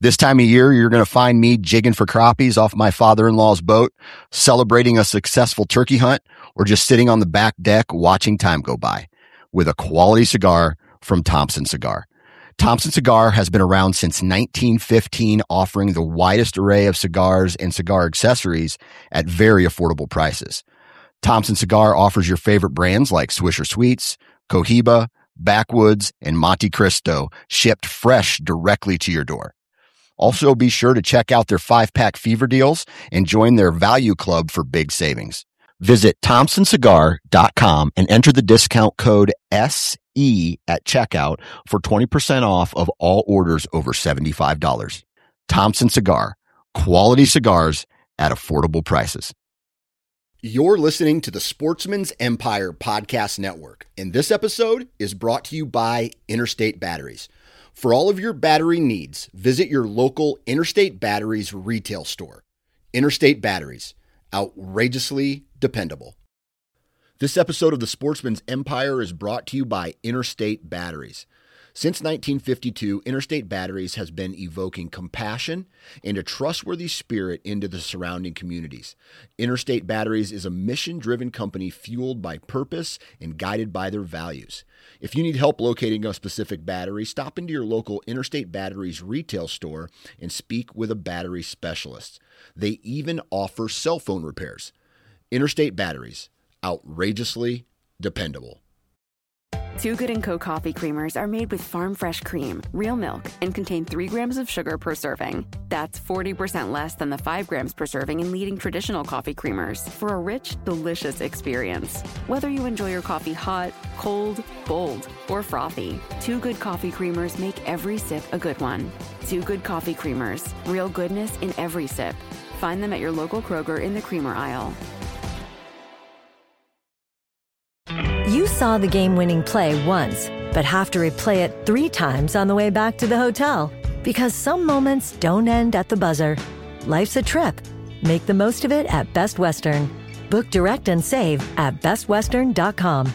This time of year, you're going to find me jigging for crappies off my father-in-law's boat, celebrating a successful turkey hunt, or just sitting on the back deck watching time go by with a quality cigar from Thompson Cigar. Thompson Cigar has been around since 1915, offering the widest array of cigars and cigar accessories at very affordable prices. Thompson Cigar offers your favorite brands like Swisher Sweets, Cohiba, Backwoods, and Monte Cristo, shipped fresh directly to your door. Also, be sure to check out their 5-pack fever deals and join their value club for big savings. Visit thompsoncigar.com and enter the discount code SE at checkout for 20% off of all orders over $75. Thompson Cigar, quality cigars at affordable prices. You're listening to the Sportsman's Empire Podcast Network, and this episode is brought to you by Interstate Batteries. For all of your battery needs, visit your local Interstate Batteries retail store. Interstate Batteries, outrageously dependable. This episode of the Sportsman's Empire is brought to you by Interstate Batteries. Since 1952, Interstate Batteries has been evoking compassion and a trustworthy spirit into the surrounding communities. Interstate Batteries is a mission-driven company fueled by purpose and guided by their values. If you need help locating a specific battery, stop into your local Interstate Batteries retail store and speak with a battery specialist. They even offer cell phone repairs. Interstate Batteries, outrageously dependable. Too Good & Co. coffee creamers are made with farm fresh cream, real milk, and contain 3 grams of sugar per serving. That's 40% less than the 5 grams per serving in leading traditional coffee creamers for a rich, delicious experience. Whether you enjoy your coffee hot, cold, bold, or frothy, Too Good coffee creamers make every sip a good one. Too Good coffee creamers, real goodness in every sip. Find them at your local Kroger in the creamer aisle. You saw the game-winning play once, but have to replay it 3 times on the way back to the hotel. Because some moments don't end at the buzzer. Life's a trip. Make the most of it at Best Western. Book direct and save at bestwestern.com.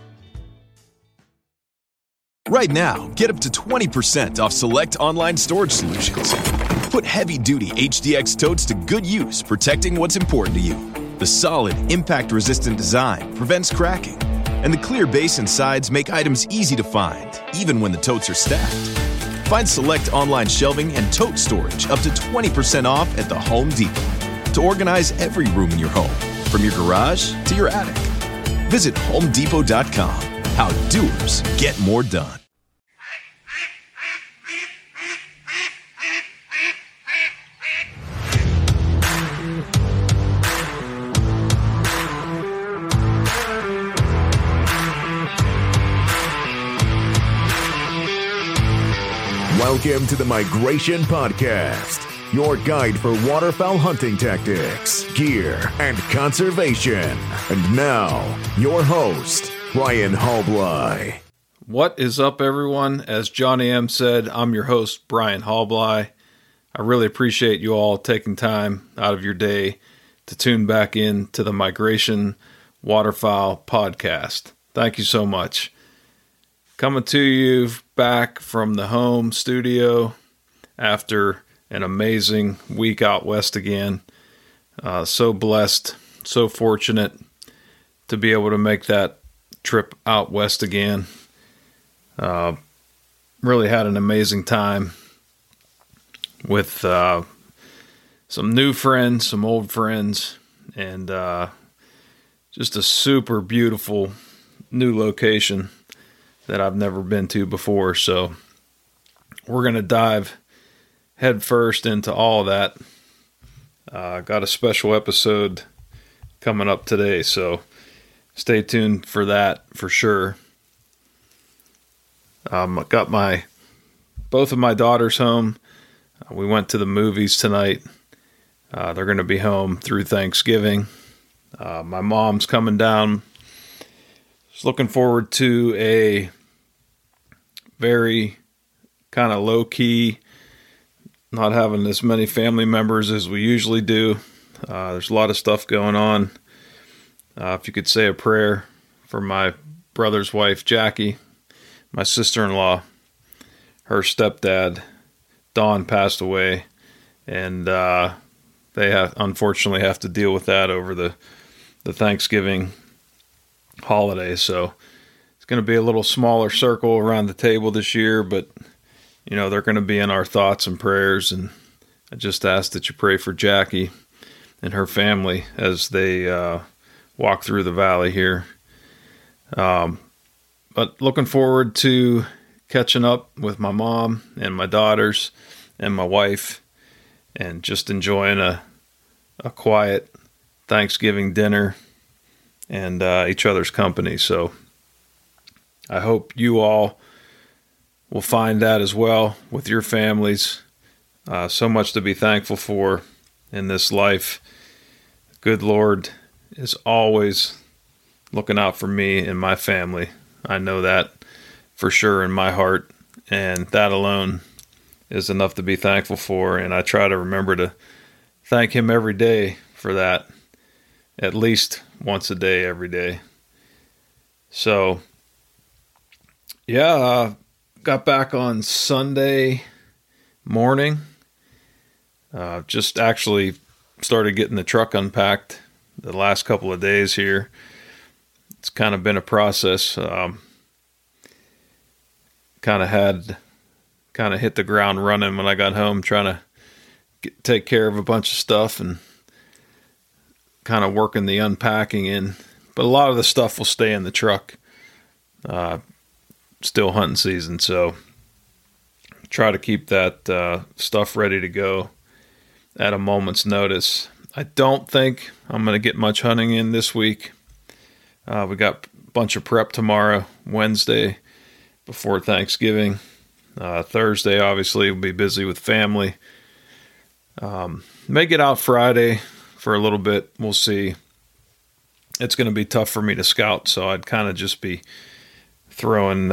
Right now, get up to 20% off select online storage solutions. Put heavy-duty HDX totes to good use, protecting what's important to you. The solid, impact-resistant design prevents cracking, and the clear base and sides make items easy to find, even when the totes are stacked. Find select online shelving and tote storage up to 20% off at the Home Depot to organize every room in your home, from your garage to your attic. Visit HomeDepot.com. How doers get more done. Welcome to the Migration Podcast, your guide for waterfowl hunting tactics, gear, and conservation. And now, your host, Brian Hallbly. What is up, everyone? As Johnny M said, I'm your host, Brian Hallbly. I really appreciate you all taking time out of your day to tune back in to the Migration Waterfowl Podcast. Thank you so much. Coming to you back from the home studio after an amazing week out west again. So blessed, so fortunate to be able to make that trip out west again. Really had an amazing time with some new friends, some old friends, and just a super beautiful new location that I've never been to before. So we're going to dive head first into all of that. Got a special episode coming up today, so stay tuned for that for sure. I got both of my daughters home. We went to the movies tonight. They're going to be home through Thanksgiving. My mom's coming down. Just looking forward to a very kind of low-key, not having as many family members as we usually do. There's a lot of stuff going on. If you could say a prayer for my brother's wife, Jackie, my sister-in-law, her stepdad Dawn passed away, and they unfortunately have to deal with that over the Thanksgiving holiday. So it's going to be a little smaller circle around the table this year, but they're going to be in our thoughts and prayers. And I just ask that you pray for Jackie and her family as they walk through the valley here. But looking forward to catching up with my mom and my daughters and my wife, and just enjoying a quiet Thanksgiving dinner and each other's company. So I hope you all will find that as well with your families. So much to be thankful for in this life. Good Lord is always looking out for me and my family. I know that for sure in my heart, and that alone is enough to be thankful for. And I try to remember to thank Him every day for that, at least once a day, every day. So, got back on Sunday morning. Just actually started getting the truck unpacked the last couple of days here. It's kind of been a process. Kind of hit the ground running when I got home, trying to take care of a bunch of stuff and kind of working the unpacking in. But a lot of the stuff will stay in the truck. Still hunting season, so try to keep that stuff ready to go at a moment's notice. I don't think I'm going to get much hunting in this week. We got a bunch of prep tomorrow, Wednesday, before Thanksgiving. Thursday, obviously, we'll be busy with family. May get out Friday for a little bit. We'll see. It's going to be tough for me to scout, so I'd kind of just be taking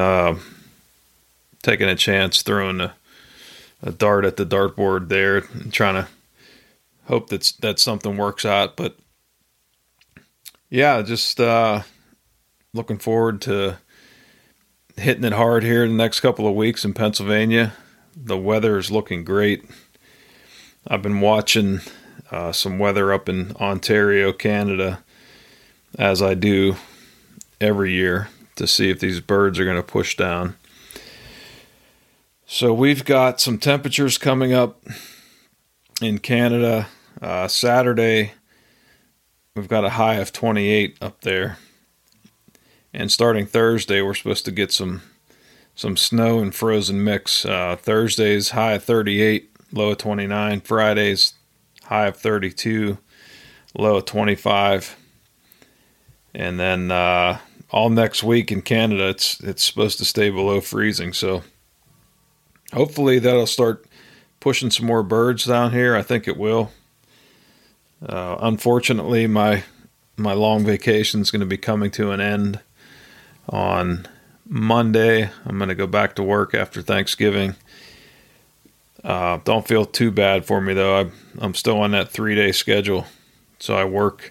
a chance, throwing a dart at the dartboard there, and trying to hope that something works out. But yeah, just looking forward to hitting it hard here in the next couple of weeks in Pennsylvania. The weather is looking great. I've been watching some weather up in Ontario, Canada, as I do every year, to see if these birds are going to push down. So we've got some temperatures coming up in Canada. Saturday, we've got a high of 28 up there. And starting Thursday, we're supposed to get some snow and frozen mix. Thursday's high of 38, low of 29. Friday's high of 32, low of 25. And then all next week in Canada, it's supposed to stay below freezing. So hopefully that'll start pushing some more birds down here. I think it will. Unfortunately, my long vacation is going to be coming to an end on Monday. I'm going to go back to work after Thanksgiving. Don't feel too bad for me, though. I'm still on that 3-day schedule. So I work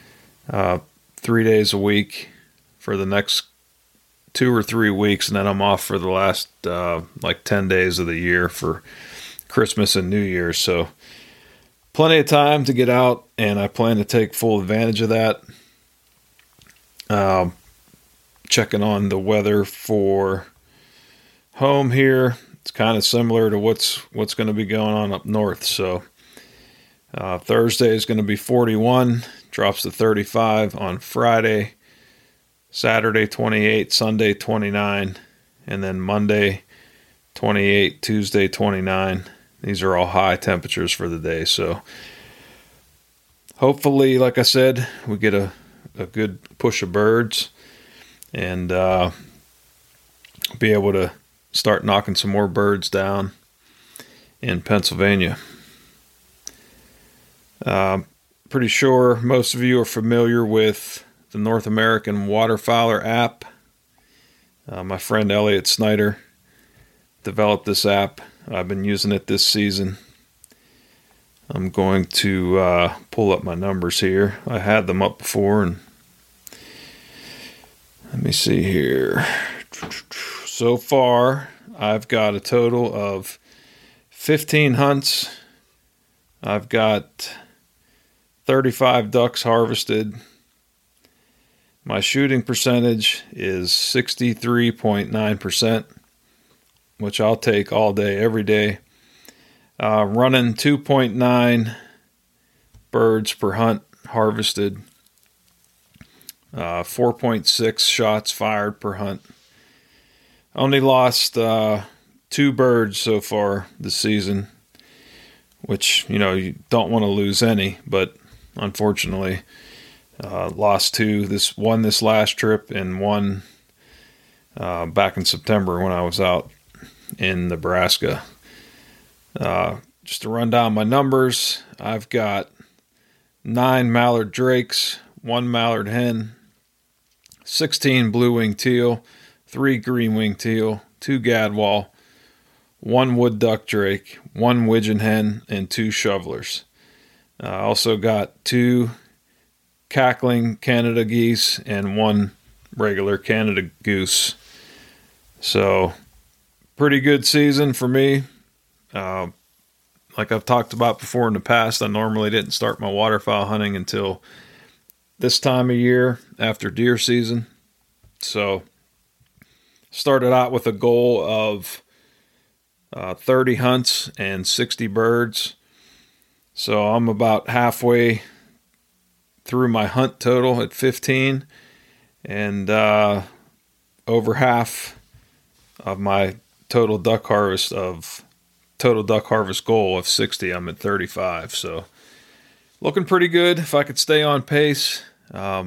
3 days a week for the next 2 or 3 weeks, and then I'm off for the last 10 days of the year for Christmas and New Year's. So plenty of time to get out, and I plan to take full advantage of that. Checking on the weather for home here. It's kind of similar to what's going to be going on up north. So Thursday is going to be 41, drops to 35 on Friday, Saturday 28, Sunday 29, and then Monday 28, Tuesday 29. These are all high temperatures for the day. So hopefully, like I said, we get a good push of birds and be able to start knocking some more birds down in Pennsylvania. Pretty sure most of you are familiar with the North American Waterfowler app. My friend Elliot Snyder developed this app. I've been using it this season. I'm going to pull up my numbers here. I had them up before, and let me see here. So far, I've got a total of 15 hunts. I've got 35 ducks harvested. My shooting percentage is 63.9%, which I'll take all day, every day. Running 2.9 birds per hunt harvested. 4.6 shots fired per hunt. Only lost 2 birds so far this season, which, you don't want to lose any, but unfortunately, lost 2. One this last trip, and one back in September when I was out in Nebraska. Just to run down my numbers, I've got 9 mallard drakes, 1 mallard hen, 16 blue-winged teal, 3 green-winged teal, 2 gadwall, 1 wood duck drake, 1 widgeon hen, and 2 shovelers. I also got 2 cackling Canada geese and 1 regular Canada goose. So, pretty good season for me. Like I've talked about before in the past, I normally didn't start my waterfowl hunting until this time of year after deer season. So, started out with a goal of 30 hunts and 60 birds. So I'm about halfway through my hunt total at 15, and over half of my total duck harvest goal of 60. I'm at 35. So looking pretty good. If I could stay on pace, I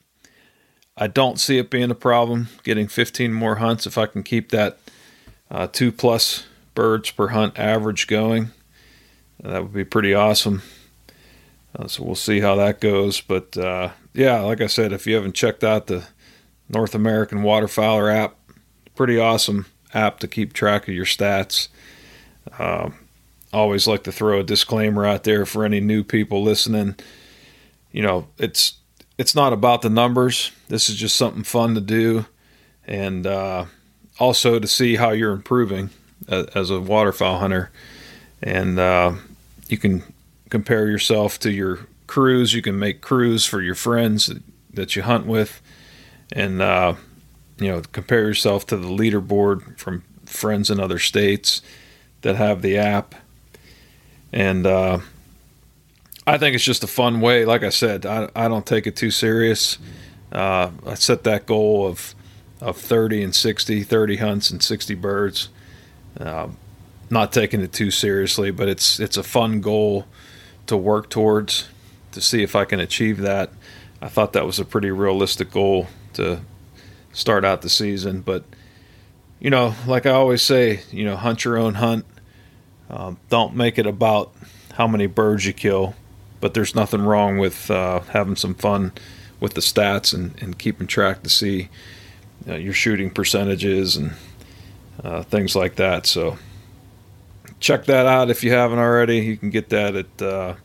don't see it being a problem getting 15 more hunts if I can keep that 2+ birds per hunt average going. That would be pretty awesome. So we'll see how that goes. But yeah, like I said, if you haven't checked out the North American Waterfowler app, pretty awesome app to keep track of your stats. Always like to throw a disclaimer out there for any new people listening. It's not about the numbers. This is just something fun to do, and also to see how you're improving as a waterfowl hunter. And you can compare yourself to your crews. You can make crews for your friends that you hunt with, and compare yourself to the leaderboard from friends in other states that have the app. And I think it's just a fun way. Like I said, I don't take it too serious. I set that goal of 30 and 60, 30 hunts and 60 birds. Not taking it too seriously, but it's a fun goal to work towards, to see if I can achieve that. I thought that was a pretty realistic goal to start out the season. But, like I always say, hunt your own hunt. Don't make it about how many birds you kill, but there's nothing wrong with having some fun with the stats and keeping track to see your shooting percentages and things like that. So check that out if you haven't already. You can get that at the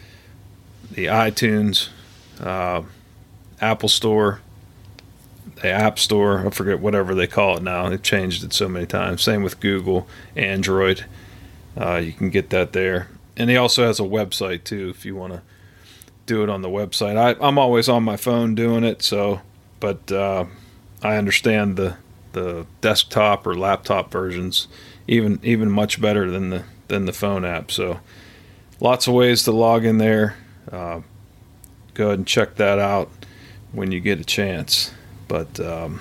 iTunes, Apple Store, the App Store. I forget whatever they call it now. They've changed it so many times. Same with Google, Android. You can get that there. And he also has a website too if you want to do it on the website. I'm always on my phone doing it, but I understand the desktop or laptop versions even much better than the phone app. So lots of ways to log in there. Go ahead and check that out when you get a chance. But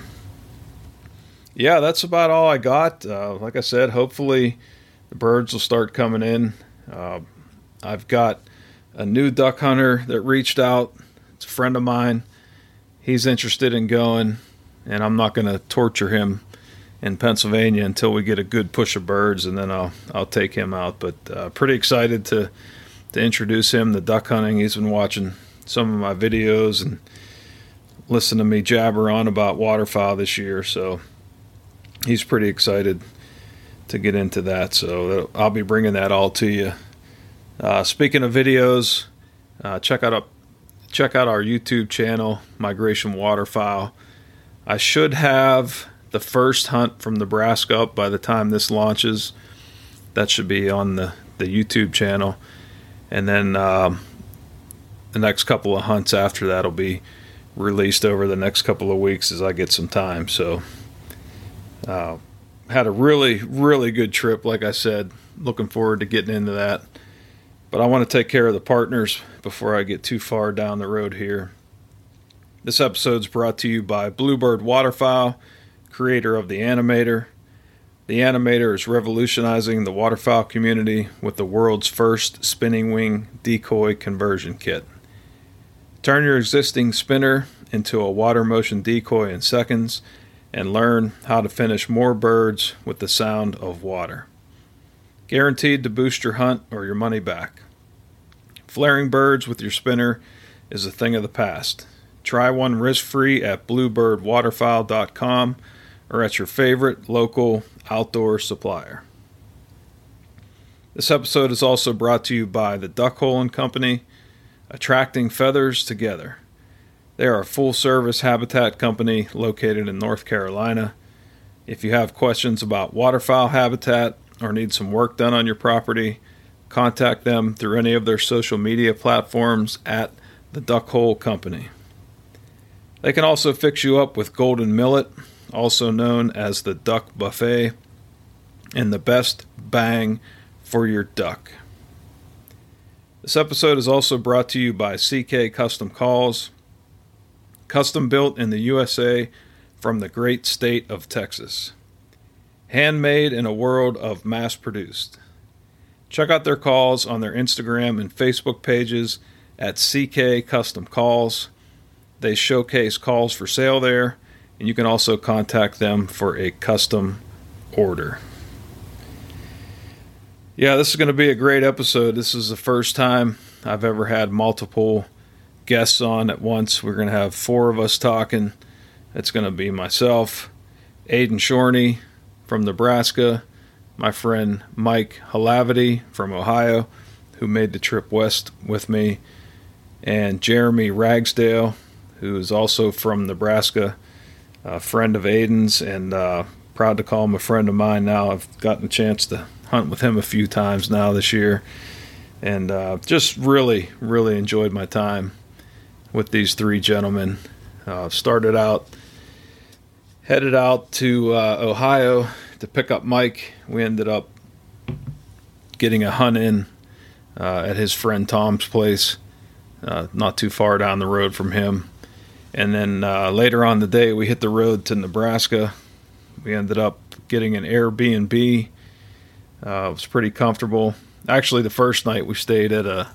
yeah, that's about all I got. Like I said, hopefully the birds will start coming in. I've got a new duck hunter that reached out. It's a friend of mine. He's interested in going, and I'm not going to torture him in Pennsylvania until we get a good push of birds, and then I'll take him out. But pretty excited to introduce him to duck hunting. He's been watching some of my videos and listening to me jabber on about waterfowl this year, so he's pretty excited to get into that. So I'll be bringing that all to you. Speaking of videos, check out our YouTube channel, Migration Waterfowl. I should have the first hunt from Nebraska up by the time this launches. That should be on the YouTube channel. And then the next couple of hunts after that will be released over the next couple of weeks as I get some time. So had a really, really good trip, like I said. Looking forward to getting into that. But I want to take care of the partners before I get too far down the road here. This episode is brought to you by Bluebird Waterfowl, creator of the Animator. The Animator is revolutionizing the waterfowl community with the world's first spinning wing decoy conversion kit. Turn your existing spinner into a water motion decoy in seconds and learn how to finish more birds with the sound of water. Guaranteed to boost your hunt or your money back. Flaring birds with your spinner is a thing of the past. Try one risk-free at bluebirdwaterfowl.com or at your favorite local outdoor supplier. This episode is also brought to you by the Duck Hole & Company, attracting feathers together. They are a full-service habitat company located in North Carolina. If you have questions about waterfowl habitat or need some work done on your property, contact them through any of their social media platforms at the Duck Hole Company. They can also fix you up with golden millet, also known as the duck buffet, and the best bang for your duck. This episode is also brought to you by CK Custom Calls, custom built in the USA from the great state of Texas. Handmade in a world of mass-produced. Check out their calls on their Instagram and Facebook pages at CK Custom Calls. They showcase calls for sale there, and you can also contact them for a custom order. Yeah, this is going to be a great episode. This is the first time I've ever had multiple guests on at once. We're going to have 4 of us talking. It's going to be myself, Aiden Shorney from Nebraska, my friend Mike Halavity from Ohio, who made the trip west with me, and Jeremy Ragsdale, who is also from Nebraska, a friend of Aiden's, and proud to call him a friend of mine now. I've gotten a chance to hunt with him a few times now this year, and just really, really enjoyed my time with these 3 gentlemen. Headed out to Ohio to pick up Mike. We ended up getting a hunt in at his friend Tom's place, not too far down the road from him. And then later on the day, we hit the road to Nebraska. We ended up getting an Airbnb. It was pretty comfortable. Actually, the first night we stayed at a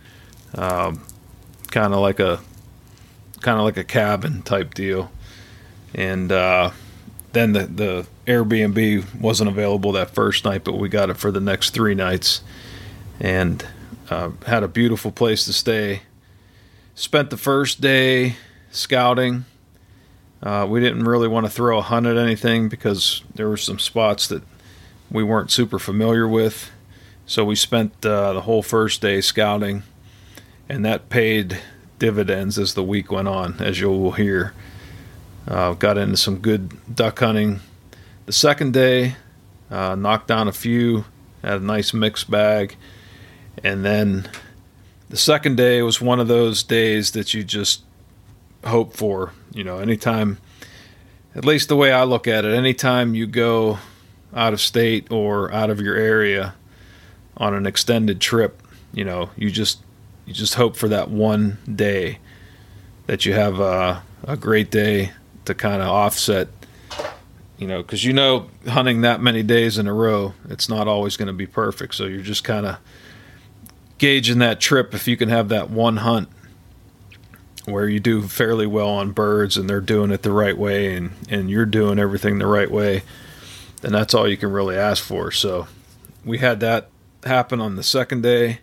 kind of like a cabin type deal, and then the Airbnb wasn't available that first night, but we got it for the next 3 nights, and had a beautiful place to stay. Spent the first day scouting. We didn't really want to throw a hunt at anything because there were some spots that we weren't super familiar with. So we spent the whole first day scouting, and that paid dividends as the week went on, as you will hear. Got into some good duck hunting. The second day, knocked down a few, had a nice mixed bag. And then the second day was one of those days that you just hope for. Anytime, at least the way I look at it, anytime you go out of state or out of your area on an extended trip, you just hope for that one day that you have a great day to kind of offset, because hunting that many days in a row, it's not always going to be perfect. So you're just kind of gauging that trip. If you can have that one hunt where you do fairly well on birds and they're doing it the right way and you're doing everything the right way, then that's all you can really ask for. So we had that happen on the second day.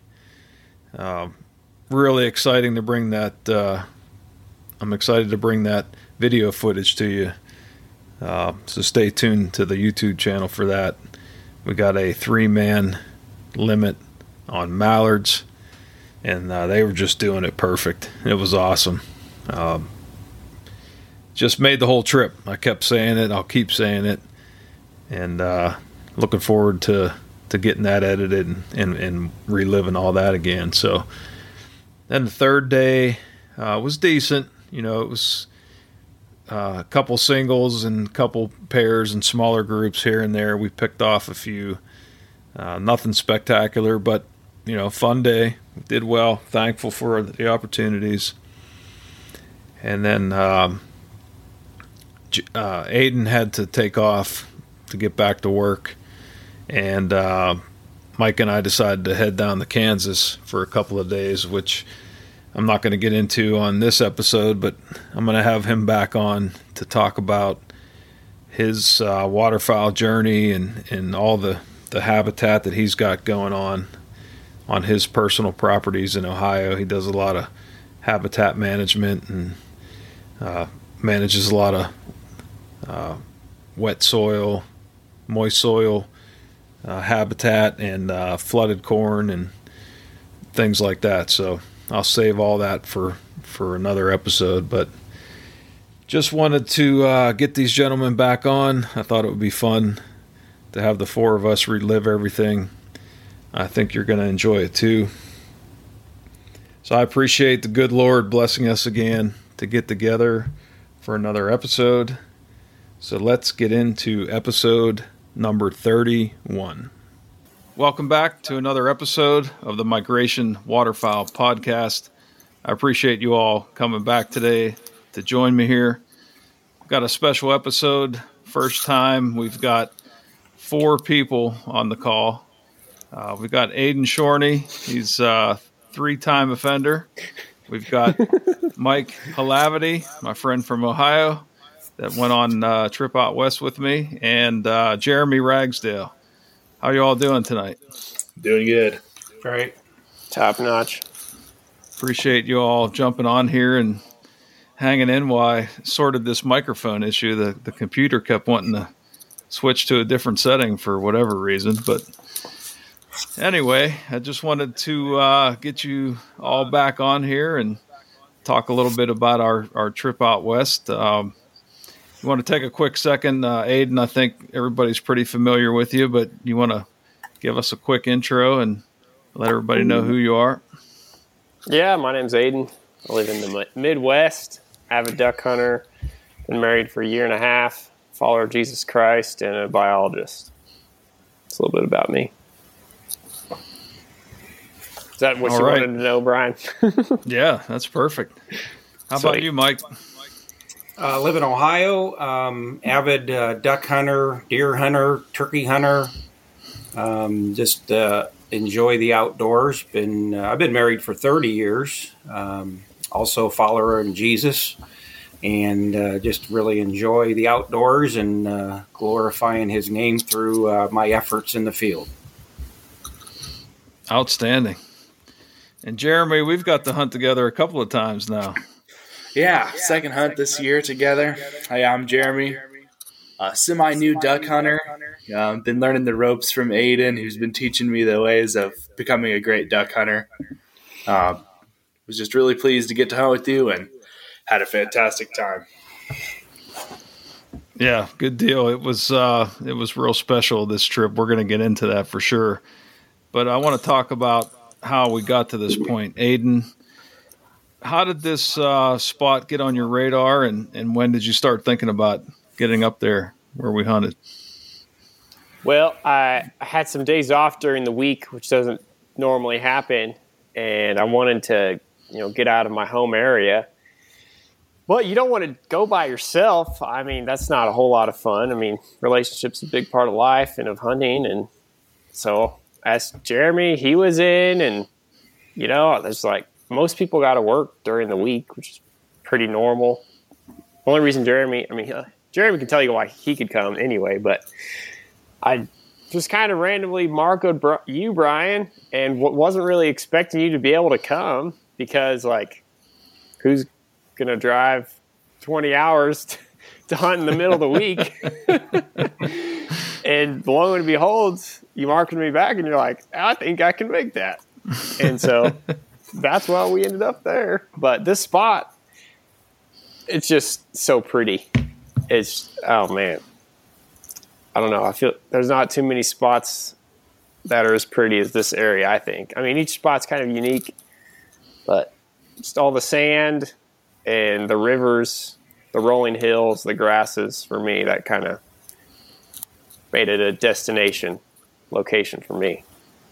Really exciting to bring that. I'm excited to bring that video footage to you. So stay tuned to the YouTube channel for that. We got a 3-man limit on mallards, and they were just doing it perfect. It was awesome. Just made the whole trip. I kept saying it. I'll keep saying it. And looking forward to getting that edited and reliving all that again. So then the third day was decent. It was a couple singles and a couple pairs and smaller groups here and there. We picked off a few. Nothing spectacular, but fun day. Did well. Thankful for the opportunities. And then Aiden had to take off to get back to work, and Mike and I decided to head down to Kansas for a couple of days, which I'm not going to get into on this episode, but I'm going to have him back on to talk about his waterfowl journey and all the habitat that he's got going on his personal properties in Ohio. He does a lot of habitat management and manages a lot of wet soil, moist soil habitat, and flooded corn and things like that. So I'll save all that for another episode, but just wanted to get these gentlemen back on. I thought it would be fun to have the four of us relive everything. I think you're going to enjoy it too. So I appreciate the good Lord blessing us again to get together for another episode. So let's get into episode number 31. Welcome back to another episode of the Migration Waterfowl Podcast. I appreciate you all coming back today to join me here. Got a special episode. First time we've got 4 people on the call. We've got Aiden Shorney. He's a 3-time offender. We've got Mike Halavity, my friend from Ohio, that went on a trip out west with me, and Jeremy Ragsdale. How are you all doing tonight? Doing good. Great. Top notch. Appreciate you all jumping on here and hanging in while I sorted this microphone issue. The computer kept wanting to switch to a different setting for whatever reason, but anyway, I just wanted to get you all back on here and talk a little bit about our trip out west. You want to take a quick second, Aiden? I think everybody's pretty familiar with you, but you want to give us a quick intro and let everybody know who you are? Yeah, my name's Aiden. I live in the Midwest, avid duck hunter, been married for a year and a half, follower of Jesus Christ, and a biologist. It's a little bit about me. Is that what you wanted to know, Brian? Yeah, that's perfect. How about you, Mike? Live in Ohio, avid duck hunter, deer hunter, turkey hunter. Just enjoy the outdoors. I've been married for 30 years. Also a follower of Jesus, and just really enjoy the outdoors and glorifying his name through my efforts in the field. Outstanding. And Jeremy, we've got to hunt together a couple of times now. Yeah, second hunt this year together. Hi, I'm Jeremy, a semi-new duck hunter. Been learning the ropes from Aiden, who's been teaching me the ways of becoming a great duck hunter. Was just really pleased to get to hunt with you and had a fantastic time. Yeah, good deal. It was real special, this trip. We're going to get into that for sure. But I want to talk about how we got to this point. Aiden, how did this spot get on your radar, and when did you start thinking about getting up there where we hunted? Well, I had some days off during the week, which doesn't normally happen, and I wanted to, get out of my home area. But you don't want to go by yourself. I mean, that's not a whole lot of fun. I mean, relationships are a big part of life and of hunting, and so asked Jeremy, he was in, and there's like most people got to work during the week, which is pretty normal. Only reason Jeremy can tell you why he could come anyway, but I just kind of randomly marcoed you, Brian, and wasn't really expecting you to be able to come because, who's going to drive 20 hours to hunt in the middle of the week? And lo and behold, you marked me back, and you're like, I think I can make that. And so that's why we ended up there. But this spot, it's just so pretty. Oh man, I don't know. I feel there's not too many spots that are as pretty as this area, I think. I mean, each spot's kind of unique, but just all the sand and the rivers, the rolling hills, the grasses, for me, that kind of made it a destination location for me.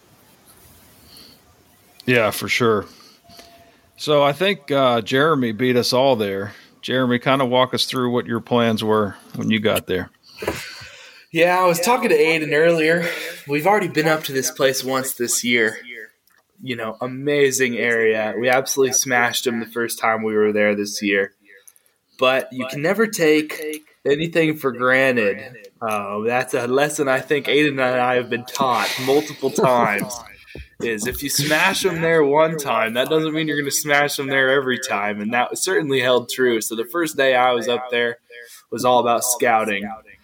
Yeah, for sure. So I think Jeremy beat us all there. Jeremy, kind of walk us through what your plans were when you got there. Yeah, I was talking to Aiden earlier. We've already been up to this place once this year. You know, amazing area. We absolutely smashed them the first time we were there this year. But you can never take anything for granted. That's a lesson I think Aiden and I have been taught multiple times. Is if you smash them there one time, that doesn't mean you're going to smash them there every time. And that certainly held true. So the first day I was up there was all about scouting.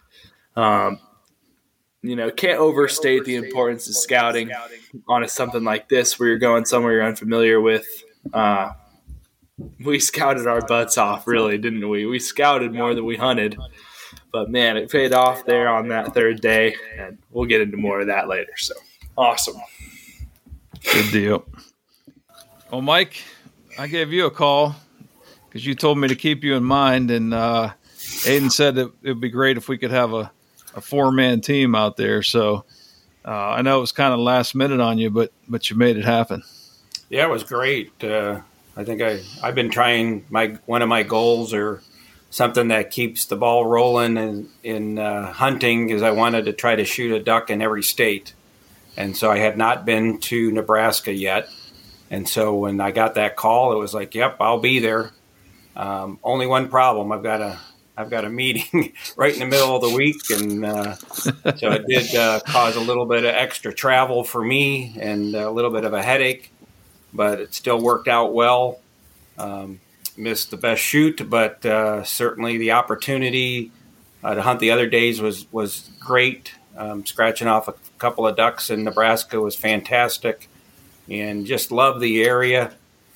You know, can't overstate the importance of scouting on something like this where you're going somewhere you're unfamiliar with. We scouted our butts off, really, didn't we? We scouted more than we hunted. But, man, it paid off there on that third day, and we'll get into more of that later. So, awesome. Good deal. Well, Mike, I gave you a call because you told me to keep you in mind, and Aiden said it would be great if we could have a 4-man team out there. So I know it was kind of last minute on you, but you made it happen. Yeah, it was great. I think I've been trying one of my goals or something that keeps the ball rolling in hunting is I wanted to try to shoot a duck in every state. And so I had not been to Nebraska yet. And so when I got that call, it was like, yep, I'll be there. Only one problem. I've got a meeting right in the middle of the week. And so it did cause a little bit of extra travel for me and a little bit of a headache, but it still worked out well. Missed the best shoot, but certainly the opportunity to hunt the other days was great. Scratching off a couple of ducks in Nebraska was fantastic, and just love the area.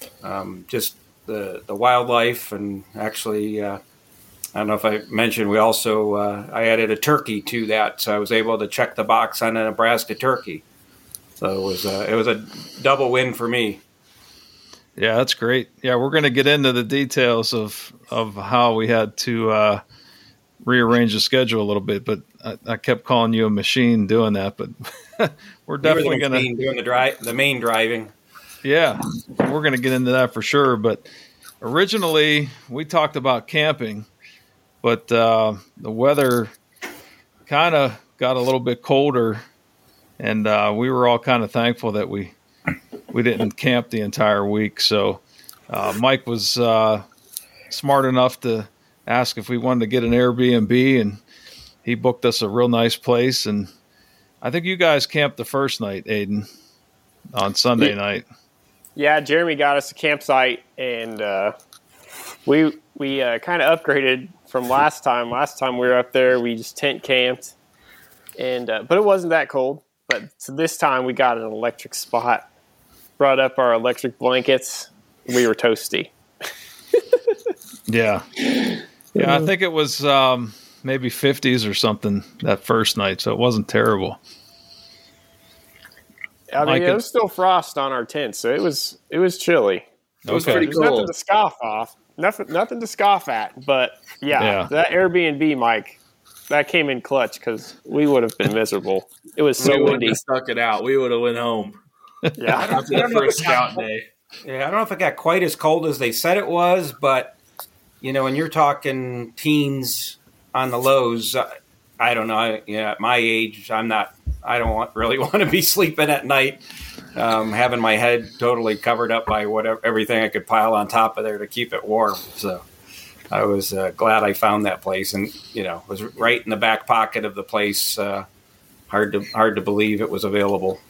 Just the wildlife, and actually, I don't know if I mentioned, we also I added a turkey to that, so I was able to check the box on a Nebraska turkey. So it was a double win for me. Yeah, that's great. Yeah, we're going to get into the details of how we had to rearrange the schedule a little bit, but I kept calling you a machine doing that. But we're definitely going to doing the main driving. Yeah, we're going to get into that for sure. But originally we talked about camping, but the weather kind of got a little bit colder, and we were all kind of thankful that we didn't camp the entire week. So Mike was smart enough to ask if we wanted to get an Airbnb, and he booked us a real nice place. And I think you guys camped the first night, Aiden, on Sunday night. Yeah, Jeremy got us a campsite, and we kind of upgraded from last time. Last time we were up there, we just tent camped, and but it wasn't that cold. But so this time we got an electric spot. Brought up our electric blankets. We were toasty. Yeah, I think it was maybe 50s or something that first night, so it wasn't terrible. I mean, it was still frost on our tent, so it was chilly. It was pretty cool. Nothing to scoff off. Nothing to scoff at. But yeah, that Airbnb, Mike, that came in clutch because we would have been miserable. It was so windy. We stuck it out. We would have went home. Yeah, after the first scout day. Yeah, I don't know if it got quite as cold as they said it was, but you know, when you're talking teens on the lows, I don't know. At my age, I don't really want to be sleeping at night, having my head totally covered up by everything I could pile on top of there to keep it warm. So I was glad I found that place, and it was right in the back pocket of the place. Hard to believe it was available.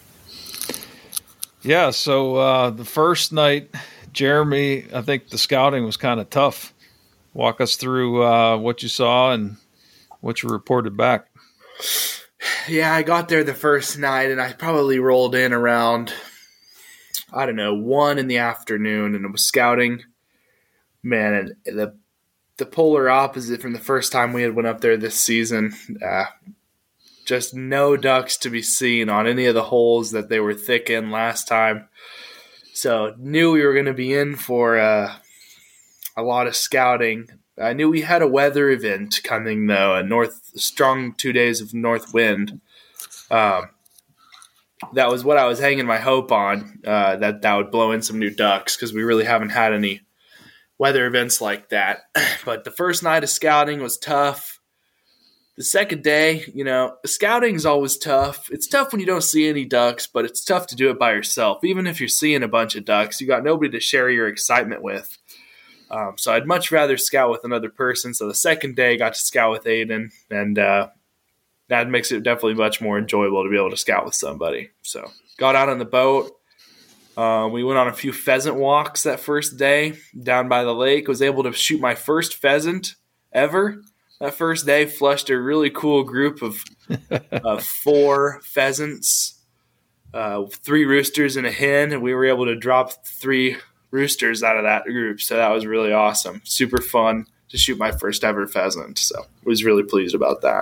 Yeah, so the first night, Jeremy, I think the scouting was kind of tough. Walk us through what you saw and what you reported back. Yeah, I got there the first night, and I probably rolled in around, 1 in the afternoon, and it was scouting. Man, and the polar opposite from the first time we had went up there this season. just no ducks to be seen on any of the holes that they were thick in last time. So knew we were going to be in for a lot of scouting. I knew we had a weather event coming, though, a strong 2 days of north wind. That was what I was hanging my hope on, that would blow in some new ducks, because we really haven't had any weather events like that. But the first night of scouting was tough. The second day, scouting is always tough. It's tough when you don't see any ducks, but it's tough to do it by yourself. Even if you're seeing a bunch of ducks, you got nobody to share your excitement with. So I'd much rather scout with another person. So the second day, got to scout with Aiden, and that makes it definitely much more enjoyable to be able to scout with somebody. So got out on the boat. We went on a few pheasant walks that first day down by the lake. Was able to shoot my first pheasant ever. That first day, flushed a really cool group of 4 pheasants, 3 roosters and a hen, and we were able to drop 3 roosters out of that group. So that was really awesome. Super fun to shoot my first ever pheasant. So I was really pleased about that.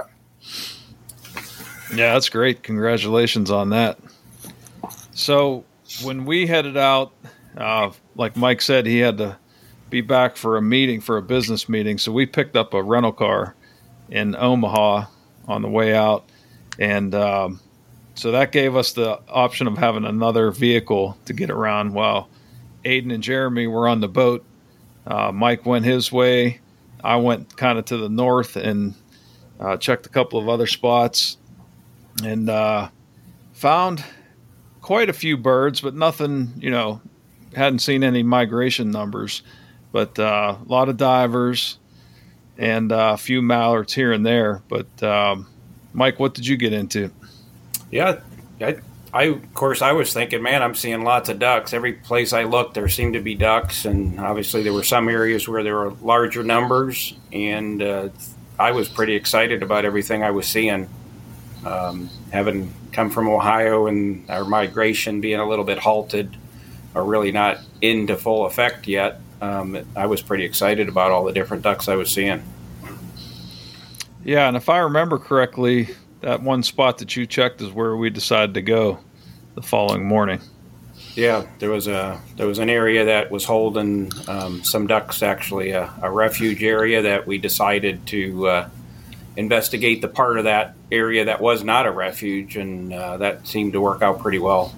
Yeah, that's great. Congratulations on that. So when we headed out, like Mike said, he had to be back for a business meeting. So we picked up a rental car in Omaha on the way out. And so that gave us the option of having another vehicle to get around while Aiden and Jeremy were on the boat. Mike went his way. I went kind of to the north and checked a couple of other spots and found quite a few birds, but nothing, hadn't seen any migration numbers, but a lot of divers and a few mallards here and there. But Mike, what did you get into? Yeah, of course, I was thinking, man, I'm seeing lots of ducks. Every place I looked, there seemed to be ducks, and obviously there were some areas where there were larger numbers, and I was pretty excited about everything I was seeing. Having come from Ohio and our migration being a little bit halted or really not into full effect yet, I was pretty excited about all the different ducks I was seeing. Yeah, and if I remember correctly, that one spot that you checked is where we decided to go the following morning. Yeah, there was an area that was holding some ducks, actually, a refuge area that we decided to investigate the part of that area that was not a refuge, and that seemed to work out pretty well.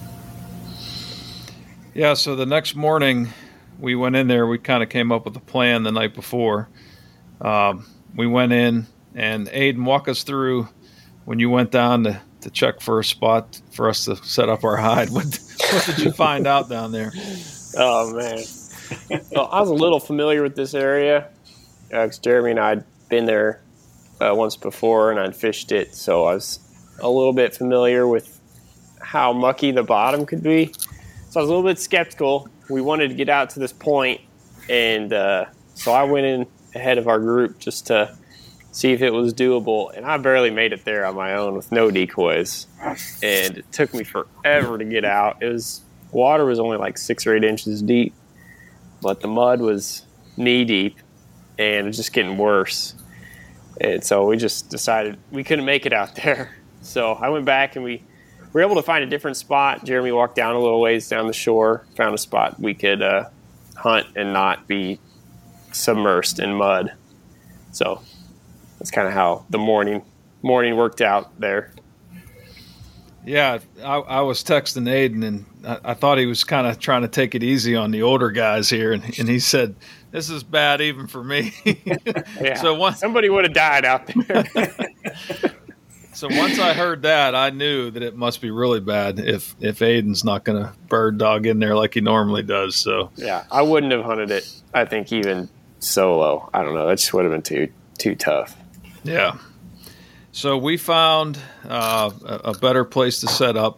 Yeah, so the next morning we went in there. We kind of came up with a plan the night before. We went in, and Aiden, walk us through when you went down to check for a spot for us to set up our hide. What did you find out down there? Oh, man. Well, I was a little familiar with this area because Jeremy and I had been there once before, and I'd fished it, so I was a little bit familiar with how mucky the bottom could be. So I was a little bit skeptical. We wanted to get out to this point, and so I went in ahead of our group just to see if it was doable, and I barely made it there on my own with no decoys, and it took me forever to get out. Water was only like 6 or 8 inches deep, but the mud was knee deep, and it was just getting worse. And so we just decided we couldn't make it out there. So I went back, and we were able to find a different spot. Jeremy walked down a little ways down the shore, found a spot we could hunt and not be submersed in mud. So that's kind of how the morning worked out there. Yeah, I was texting Aiden, and I thought he was kind of trying to take it easy on the older guys here, and he said, "This is bad even for me." Yeah, so somebody would have died out there. So once I heard that, I knew that it must be really bad if Aiden's not going to bird dog in there like he normally does. So yeah, I wouldn't have hunted it, I think, even solo. I don't know. It just would have been too tough. Yeah. So we found a better place to set up.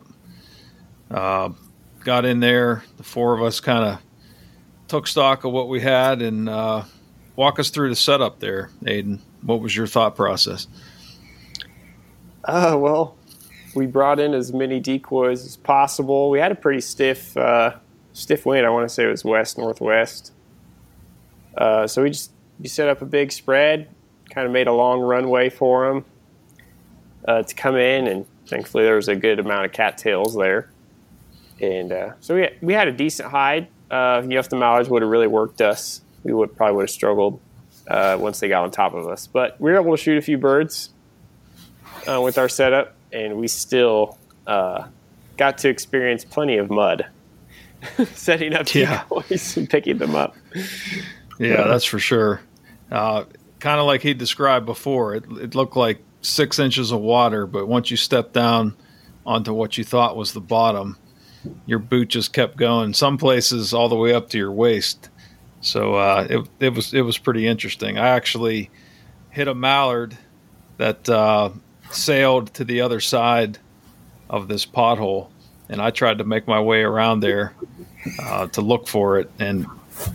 Got in there. The 4 of us kind of took stock of what we had, and walk us through the setup there, Aiden. What was your thought process? Well, we brought in as many decoys as possible. We had a pretty stiff wind. I want to say it was west-northwest. So we set up a big spread, kind of made a long runway for them. to come in, and thankfully there was a good amount of cattails there. And so we had a decent hide. The mallards would have really worked us. We probably would have struggled once they got on top of us. But we were able to shoot a few birds with our setup, and we still got to experience plenty of mud setting up decoys and picking them up. Yeah, that's for sure. Kind of like he described before, it looked like 6 inches of water, but once you stepped down onto what you thought was the bottom, your boot just kept going. Some places all the way up to your waist. So it was pretty interesting. I actually hit a mallard that sailed to the other side of this pothole, and I tried to make my way around there to look for it, and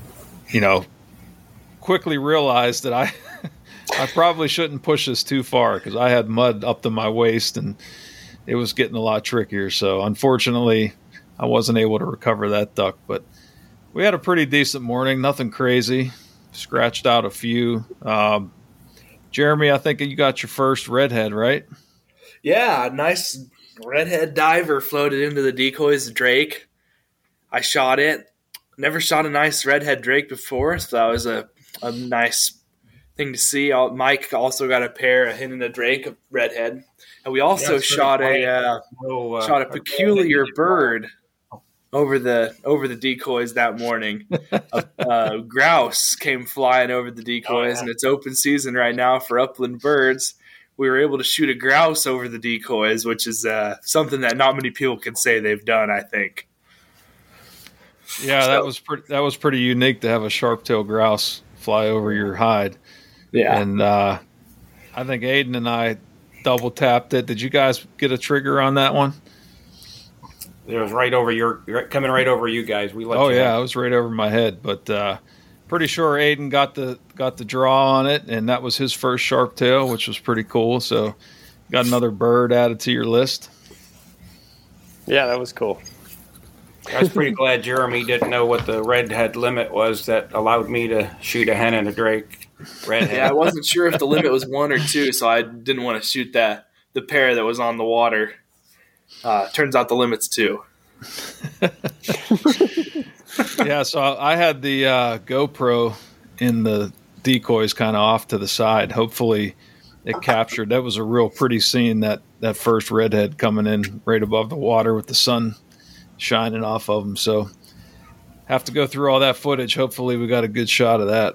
quickly realized that I probably shouldn't push this too far because I had mud up to my waist and it was getting a lot trickier. So unfortunately, I wasn't able to recover that duck, but we had a pretty decent morning. Nothing crazy. Scratched out a few. Jeremy, I think you got your first redhead, right? Yeah, a nice redhead diver floated into the decoys drake. I shot it. Never shot a nice redhead drake before, so that was a nice thing to see. Mike also got a pair, a hen and a drake, a redhead, and we also shot a peculiar bird over the decoys that morning. A grouse came flying over the decoys, and it's open season right now for upland birds. We were able to shoot a grouse over the decoys, which is something that not many people can say they've done, I think. Yeah, that was pretty unique to have a sharp-tailed grouse fly over your hide. Yeah. And I think Aiden and I double tapped it. Did you guys get a trigger on that one? It was coming right over you guys. We let it was right over my head, but pretty sure Aiden got the draw on it, and that was his first sharp tail, which was pretty cool. So got another bird added to your list. Yeah, that was cool. I was pretty glad Jeremy didn't know what the redhead limit was that allowed me to shoot a hen and a drake. Redhead. Yeah, I wasn't sure if the limit was 1 or 2, so I didn't want to shoot the pair that was on the water. Turns out the limit's 2. Yeah, so I had the GoPro in the decoys kind of off to the side. Hopefully it captured. That was a real pretty scene, that first redhead coming in right above the water with the sun shining off of them. So have to go through all that footage. Hopefully we got a good shot of that.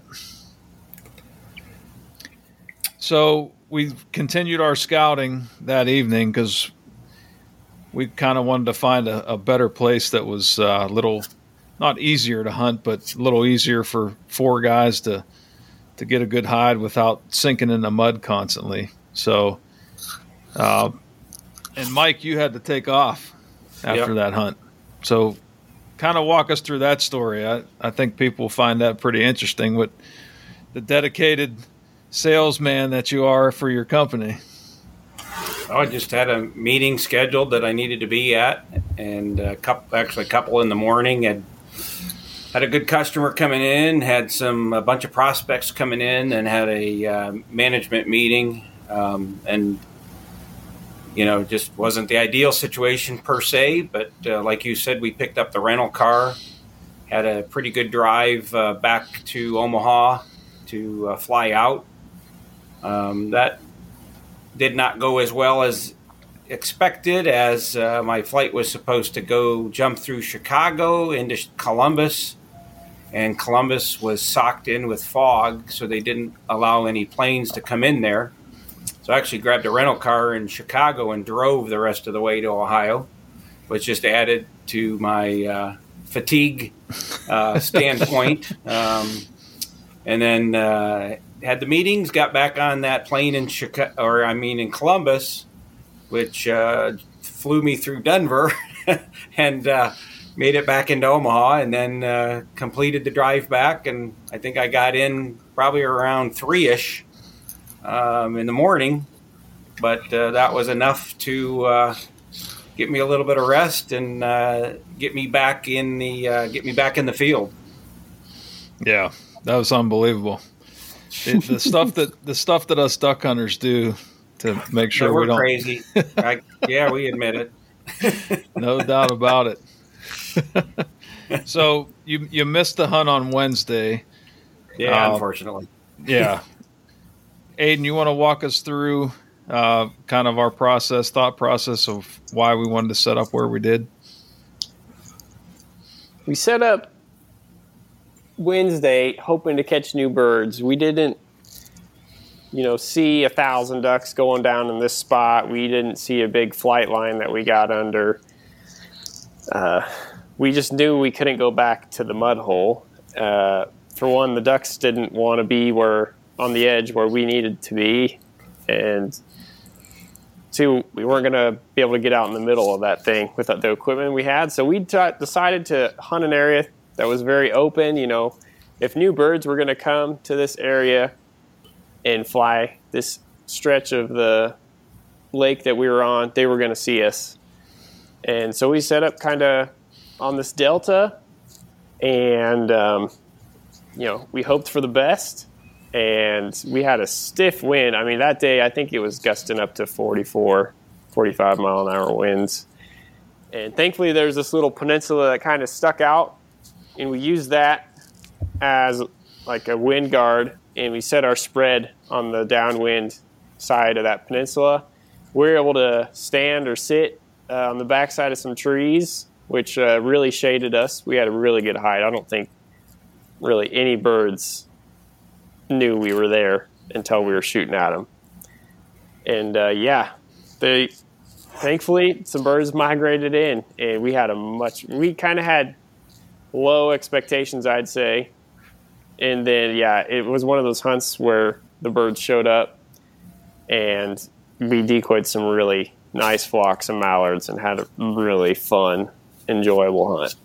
So we continued our scouting that evening because we kind of wanted to find a better place that was a little, not easier to hunt, but a little easier for 4 guys to get a good hide without sinking in the mud constantly. So, and Mike, you had to take off after that hunt. So kind of walk us through that story. I think people find that pretty interesting, with the dedicated salesman that you are for your company. I just had a meeting scheduled that I needed to be at, and a couple in the morning. Had a good customer coming in, had a bunch of prospects coming in, and had a management meeting, and just wasn't the ideal situation per se, but like you said, we picked up the rental car, had a pretty good drive back to Omaha to fly out. That did not go as well as expected, as my flight was supposed to go jump through Chicago into Columbus, and Columbus was socked in with fog, so they didn't allow any planes to come in there. So I actually grabbed a rental car in Chicago and drove the rest of the way to Ohio, which just added to my fatigue standpoint. And then had the meetings, got back on that plane in Columbus, which flew me through Denver and made it back into Omaha, and then completed the drive back. And I think I got in probably around 3-ish. In the morning, but that was enough to get me a little bit of rest and get me back in the field. Yeah, that was unbelievable. The stuff that us duck hunters do to make sure we're we don't. Crazy. Yeah, we admit it. No doubt about it. So you missed the hunt on Wednesday. Yeah, unfortunately. Yeah. Aiden, you want to walk us through kind of our thought process of why we wanted to set up where we did? We set up Wednesday hoping to catch new birds. We didn't, see 1,000 ducks going down in this spot. We didn't see a big flight line that we got under. We just knew we couldn't go back to the mud hole. For one, the ducks didn't want to be on the edge where we needed to be. And two, we weren't going to be able to get out in the middle of that thing with the equipment we had. So we decided to hunt an area that was very open. If new birds were going to come to this area and fly this stretch of the lake that we were on, they were going to see us. And so we set up kind of on this delta, and we hoped for the best, and we had a stiff wind. I mean, that day I think it was gusting up to 44, 45 mile an hour winds. And thankfully there's this little peninsula that kind of stuck out, and we used that as like a wind guard, and we set our spread on the downwind side of that peninsula. We were able to stand or sit on the backside of some trees, which really shaded us. We had a really good height. I don't think really any birds knew we were there until we were shooting at them. And thankfully some birds migrated in, and we kind of had low expectations, I'd say. And then, it was one of those hunts where the birds showed up, and we decoyed some really nice flocks of mallards and had a really fun, enjoyable hunt.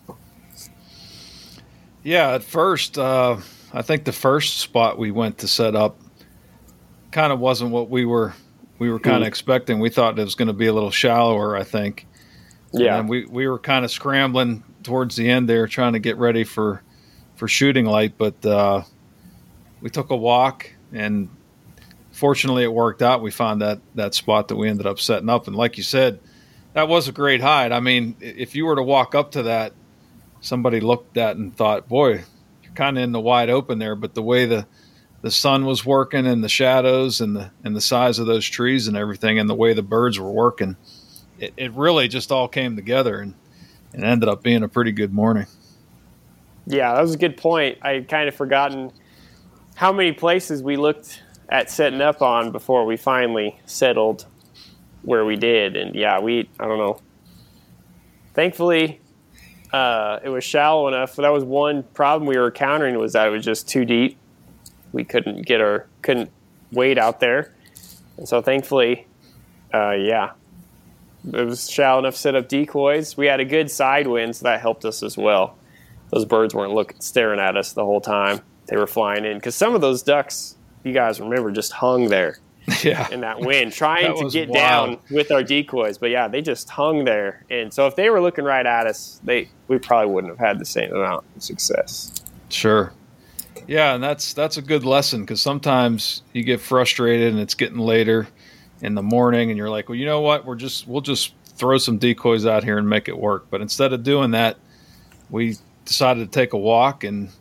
Yeah, at first, I think the first spot we went to set up kind of wasn't what we were kind of expecting. We thought it was going to be a little shallower, I think. Yeah. And we were kind of scrambling towards the end there, trying to get ready for shooting light, but we took a walk, and fortunately it worked out. We found that spot that we ended up setting up, and like you said, that was a great hide. I mean, if you were to walk up to that, somebody looked at and thought, boy, you're kind of in the wide open there, but the way the sun was working and the shadows and the size of those trees and everything and the way the birds were working, it really just all came together and ended up being a pretty good morning. Yeah, that was a good point. I had kind of forgotten how many places we looked at setting up on before we finally settled where we did. And I don't know. Thankfully, it was shallow enough. That was one problem we were encountering, was that it was just too deep. We couldn't wade out there. And so thankfully, it was shallow enough to set up decoys. We had a good side wind, so that helped us as well. Those birds weren't staring at us the whole time. They were flying in. Because some of those ducks, you guys remember, just hung there in that wind, trying to get down with our decoys. But they just hung there. And so if they were looking right at us, we probably wouldn't have had the same amount of success. Sure. Yeah, and that's a good lesson, because sometimes you get frustrated and it's getting later in the morning and you're like, well, you know what? We'll just throw some decoys out here and make it work. But instead of doing that, we decided to take a walk, and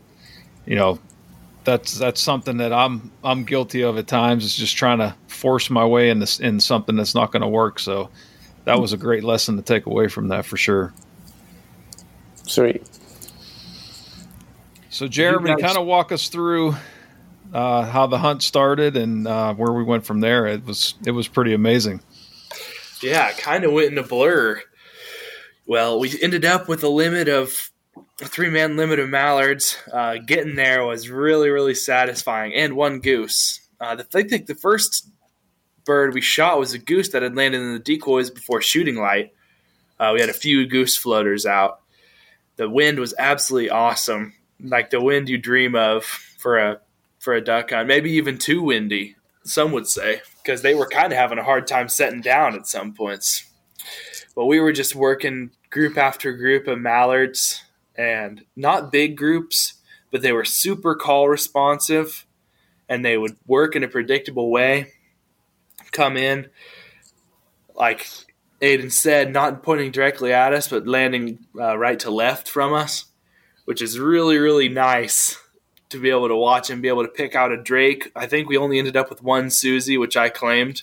that's something that I'm guilty of at times, is just trying to force my way in something that's not going to work. So that was a great lesson to take away from that for sure. Sweet. So Jeremy, kind of walk us through how the hunt started and where we went from there. It was pretty amazing. Yeah, it kind of went in a blur. Well, we ended up with a three-man limit of mallards. Getting there was really, really satisfying, and one goose. I think the first bird we shot was a goose that had landed in the decoys before shooting light. We had a few goose floaters out. The wind was absolutely awesome, like the wind you dream of for a duck hunt, maybe even too windy, some would say, because they were kind of having a hard time setting down at some points. But we were just working group after group of mallards, and not big groups, but they were super call responsive, and they would work in a predictable way. come in, like Aiden said, not pointing directly at us, but landing right to left from us, which is really, really nice to be able to watch and be able to pick out a Drake. I think we only ended up with one Susie, which I claimed.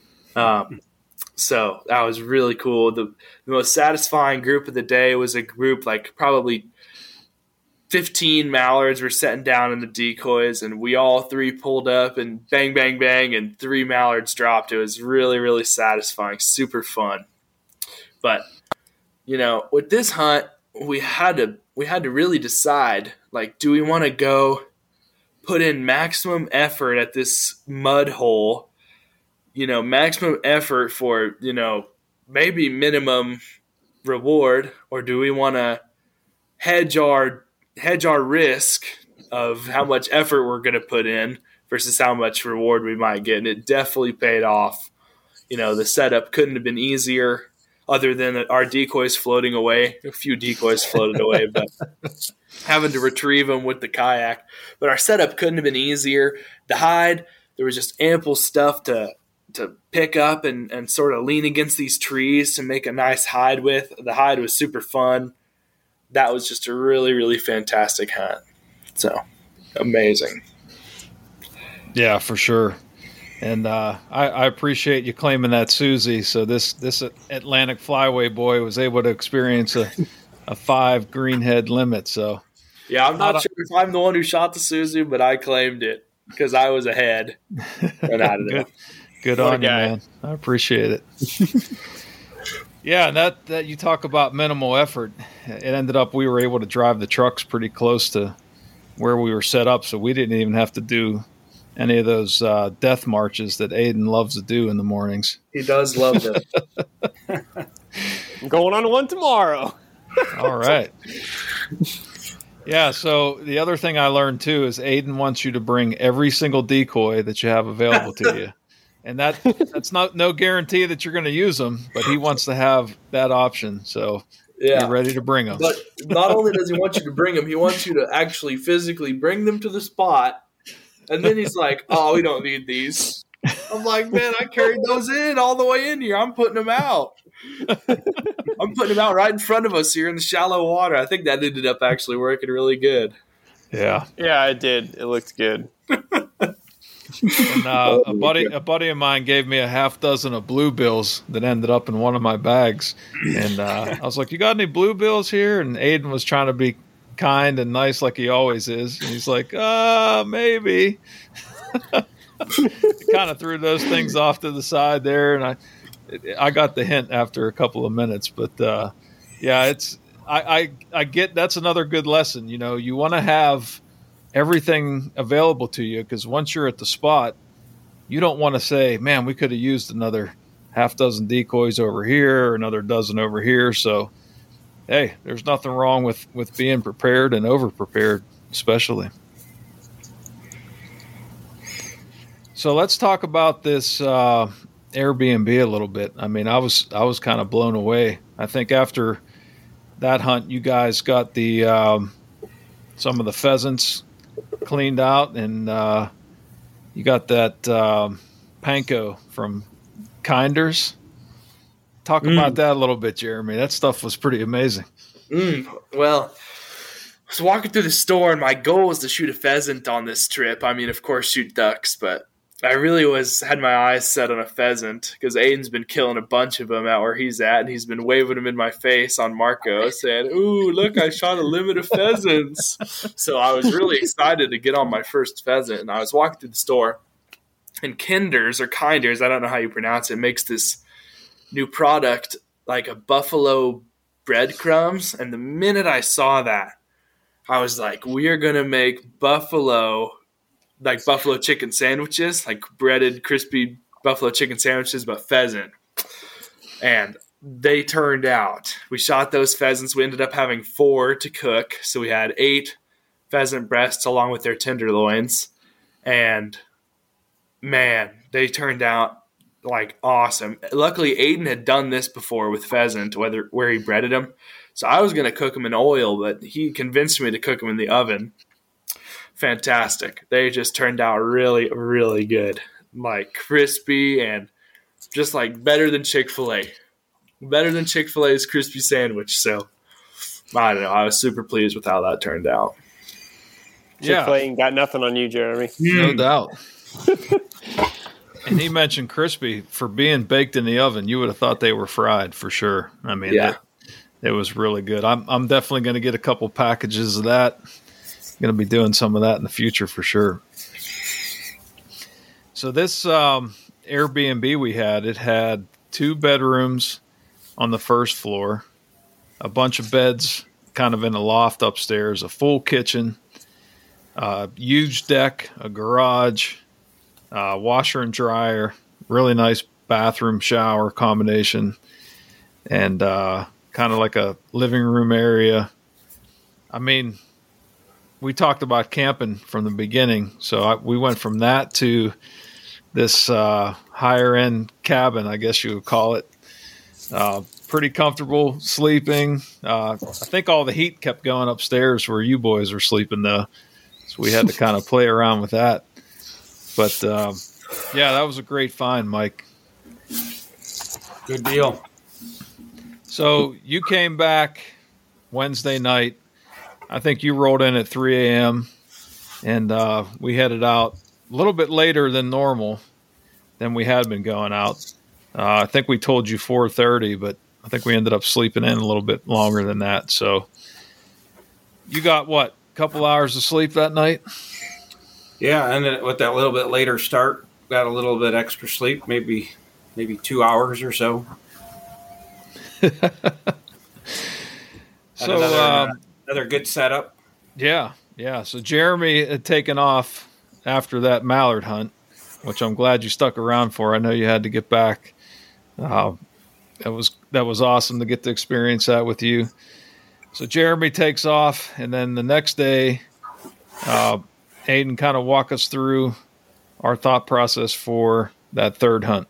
So that was really cool. The most satisfying group of the day was a group like probably 15 mallards were setting down in the decoys, and we all three pulled up and bang, bang, bang, and 3 mallards dropped. It was really, really satisfying, super fun. But, with this hunt, we had to really decide, like, do we want to go put in maximum effort at this mud hole, maximum effort for, maybe minimum reward, or do we want to hedge our risk of how much effort we're going to put in versus how much reward we might get? And it definitely paid off. The setup couldn't have been easier, other than our decoys floating away. A few decoys floated away, but having to retrieve them with the kayak. But our setup couldn't have been easier. The hide, there was just ample stuff to pick up and sort of lean against these trees to make a nice hide with. The hide was super fun. That was just a really, really fantastic hunt. So, amazing. Yeah, for sure. And I appreciate you claiming that Susie. So this Atlantic Flyway boy was able to experience a 5 greenhead limit. So yeah, I'm not sure if I'm the one who shot the Susie, but I claimed it because I was ahead. And I don't know. Good on you, man. I appreciate it. Yeah, and that you talk about minimal effort. It ended up we were able to drive the trucks pretty close to where we were set up, so we didn't even have to do any of those death marches that Aiden loves to do in the mornings. He does love them. I'm going on one tomorrow. All right. Yeah, so the other thing I learned too is Aiden wants you to bring every single decoy that you have available to you. And that's no guarantee that you're going to use them, but he wants to have that option. So you're ready to bring them. But not only does he want you to bring them, he wants you to actually physically bring them to the spot. And then he's like, "Oh, we don't need these." I'm like, "Man, I carried those in all the way in here. I'm putting them out. I'm putting them out right in front of us here in the shallow water." I think that ended up actually working really good. Yeah. Yeah, it did. It looked good. And a buddy of mine gave me a half dozen of bluebills that ended up in one of my bags. And I was like, "You got any bluebills here?" And Aiden was trying to be kind and nice like he always is. And he's like, maybe. Kind of threw those things off to the side there. And I got the hint after a couple of minutes. But yeah, I get that's another good lesson. You want to have everything available to you, because once you're at the spot, you don't want to say, "Man, we could have used another half dozen decoys over here or another dozen over here." So, hey, there's nothing wrong with being prepared and over prepared, especially. So let's talk about this Airbnb a little bit. I mean, I was kind of blown away. I think after that hunt, you guys got the some of the pheasants cleaned out, and you got that panko from Kinders. Talk about that a little bit, Jeremy. That stuff was pretty amazing. Well, I was walking through the store, and my goal was to shoot a pheasant on this trip. I mean, of course, shoot ducks, but I really had my eyes set on a pheasant because Aiden's been killing a bunch of them out where he's at, and he's been waving them in my face on Marco, saying, "Ooh, look, I shot a limit of pheasants." So I was really excited to get on my first pheasant, and I was walking through the store, and Kinders, I don't know how you pronounce it, makes this new product like a buffalo breadcrumbs. And the minute I saw that, I was like, we are going to make buffalo chicken sandwiches, like breaded, crispy buffalo chicken sandwiches, but pheasant. And they turned out. We shot those pheasants. We ended up having 4 to cook. So we had 8 pheasant breasts along with their tenderloins. And man, they turned out like awesome. Luckily, Aiden had done this before with pheasant, where he breaded them. So I was going to cook them in oil, but he convinced me to cook them in the oven. Fantastic. They just turned out really, really good. Like crispy and just like better than Chick-fil-A. Better than Chick-fil-A's crispy sandwich. So, I don't know. I was super pleased with how that turned out. Chick-fil-A ain't got nothing on you, Jeremy. No doubt. And he mentioned crispy. For being baked in the oven, you would have thought they were fried for sure. I mean, it was really good. I'm definitely going to get a couple packages of that. Going to be doing some of that in the future for sure. So this Airbnb we had, it had 2 bedrooms on the first floor, a bunch of beds kind of in a loft upstairs, a full kitchen, huge deck, a garage, washer and dryer, really nice bathroom shower combination, and kind of like a living room area. I mean, we talked about camping from the beginning, so we went from that to this higher end cabin, I guess you would call it. Pretty comfortable sleeping. I think all the heat kept going upstairs where you boys were sleeping though, so we had to kind of play around with that. But yeah, that was a great find, Mike. Good deal. So you came back Wednesday night. I think you rolled in at 3 a.m. and we headed out a little bit later than normal than we had been going out. I think we told you 4:30, but I think we ended up sleeping in a little bit longer than that. So you got what, a couple hours of sleep that night? Yeah, and then with that little bit later start, got a little bit extra sleep, maybe 2 hours or so. So another good setup. Yeah. So Jeremy had taken off after that mallard hunt, which I'm glad you stuck around for. I know you had to get back. That was awesome to get to experience that with you. So Jeremy takes off, and then the next day, Aiden kind of walk us through our thought process for that third hunt.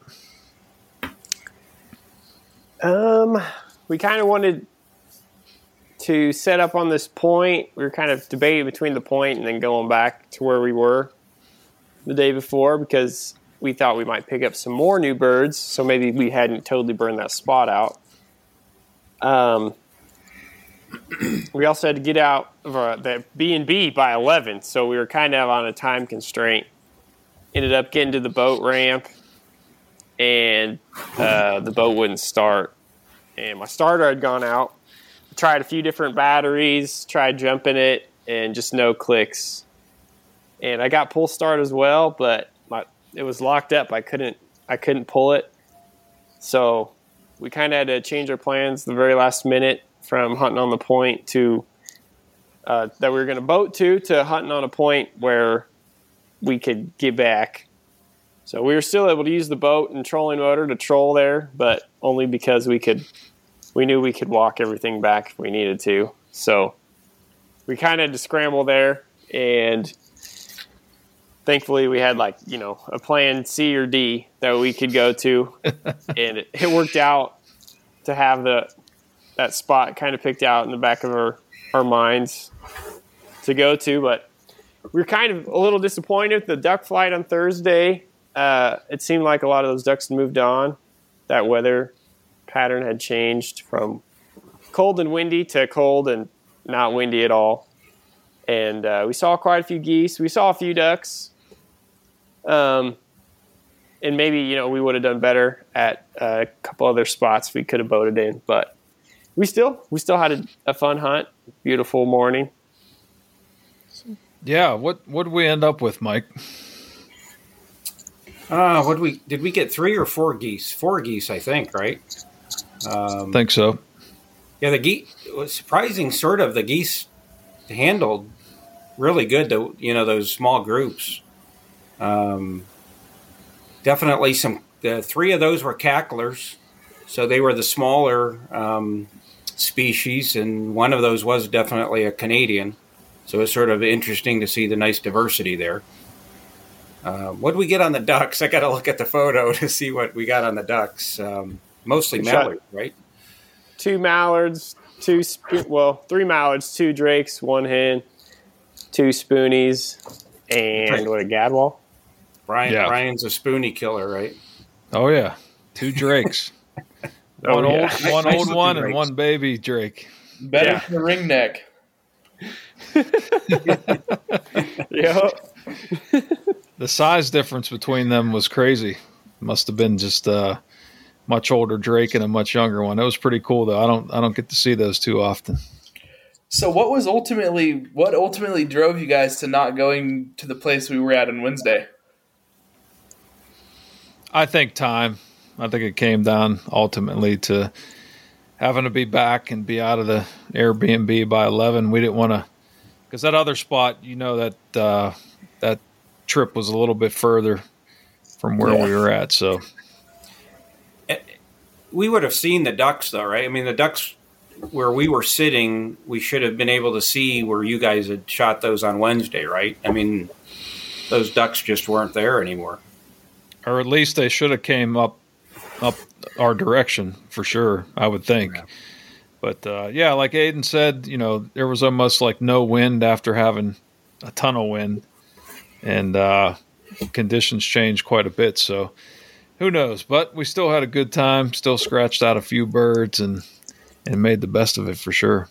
We kind of wanted to set up on this point. We were kind of debating between the point and then going back to where we were the day before because we thought we might pick up some more new birds, so maybe we hadn't totally burned that spot out. We also had to get out of the B&B by 11, so we were kind of on a time constraint. Ended up getting to the boat ramp, and the boat wouldn't start. And my starter had gone out. I tried a few different batteries, tried jumping it, and just no clicks. And I got pull start as well, but it was locked up. I couldn't pull it. So we kind of had to change our plans the very last minute from hunting on the point to that we were going to boat to hunting on a point where we could get back. So we were still able to use the boat and trolling motor to troll there, but only because we knew we could walk everything back if we needed to. So we kind of had to scramble there, and thankfully we had a plan C or D that we could go to, and it worked out to have that spot kind of picked out in the back of our minds to go to. But we were kind of a little disappointed with the duck flight on Thursday. It seemed like a lot of those ducks had moved on. That weather pattern had changed from cold and windy to cold and not windy at all. And we saw quite a few geese. We saw a few ducks. And maybe, we would have done better at a couple other spots we could have boated in. But we still had a fun hunt. Beautiful morning. Yeah, what did we end up with, Mike? Did we get 3 or 4 geese? 4 geese, I think, right? Think so. Yeah, the geese, it was surprising, sort of. The geese handled really good, those small groups. Definitely the 3 of those were cacklers, so they were the smaller species, and one of those was definitely a Canadian. So it's sort of interesting to see the nice diversity there. What did we get on the ducks? I got to look at the photo to see what we got on the ducks. Mostly mallards, right? 2 mallards, 3 mallards, 2 drakes, 1 hen, 2 spoonies, and what, a gadwall? Brian's a spoonie killer, right? Oh, yeah. 2 Drakes. Oh, one yeah. old one and one baby Drake. Better than the ring neck. Yeah. The size difference between them was crazy. Must have been just a much older Drake and a much younger one. It was pretty cool though. I don't get to see those too often. So what ultimately drove you guys to not going to the place we were at on Wednesday? I think time. I think it came down ultimately to having to be back and be out of the Airbnb by 11. We didn't want to, because that other spot, that that trip was a little bit further from where we were at. So we would have seen the ducks, though, right? I mean, the ducks where we were sitting, we should have been able to see where you guys had shot those on Wednesday, right? I mean, those ducks just weren't there anymore. Or at least they should have came up our direction for sure, I would think. Yeah. But like Aiden said, there was almost like no wind after having a ton of wind, and conditions changed quite a bit. So who knows? But we still had a good time, still scratched out a few birds and made the best of it for sure.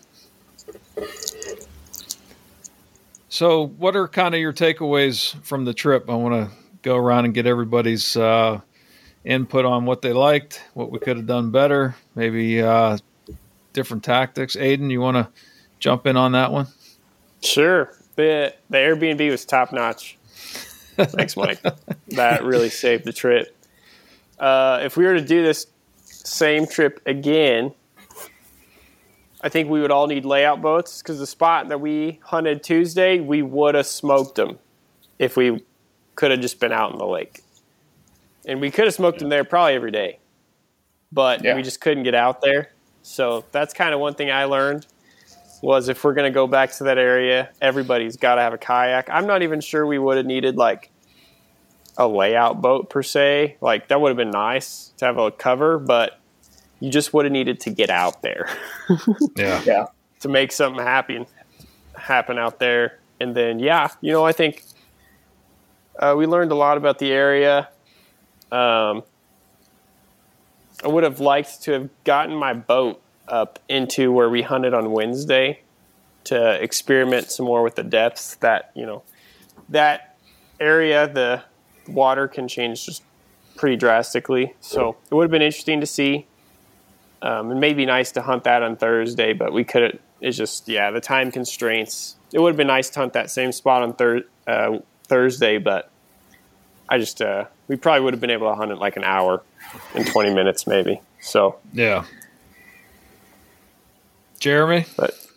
So what are kind of your takeaways from the trip? I want to go around and get everybody's input on what they liked, what we could have done better, maybe different tactics. Aiden, you want to jump in on that one? Sure. The Airbnb was top notch. Thanks, Mike. That really saved the trip. If we were to do this same trip again, I think we would all need layout boats, because the spot that we hunted Tuesday, we would have smoked them if we could have just been out in the lake. And we could have smoked them there probably every day, but we just couldn't get out there. So that's kind of one thing I learned, was if we're going to go back to that area, everybody's got to have a kayak. I'm not even sure we would have needed like a layout boat per se. Like that would have been nice to have a cover, but you just would have needed to get out there. Yeah. To make something happen out there. And then, I think we learned a lot about the area. I would have liked to have gotten my boat up into where we hunted on Wednesday to experiment some more with the depths. That area, the water can change just pretty drastically. So it would have been interesting to see. It may be nice to hunt that on Thursday, but we couldn't. It's just, the time constraints. It would have been nice to hunt that same spot on Thursday, but I just, we probably would have been able to hunt it like an hour and 20 minutes maybe. So, yeah. Jeremy?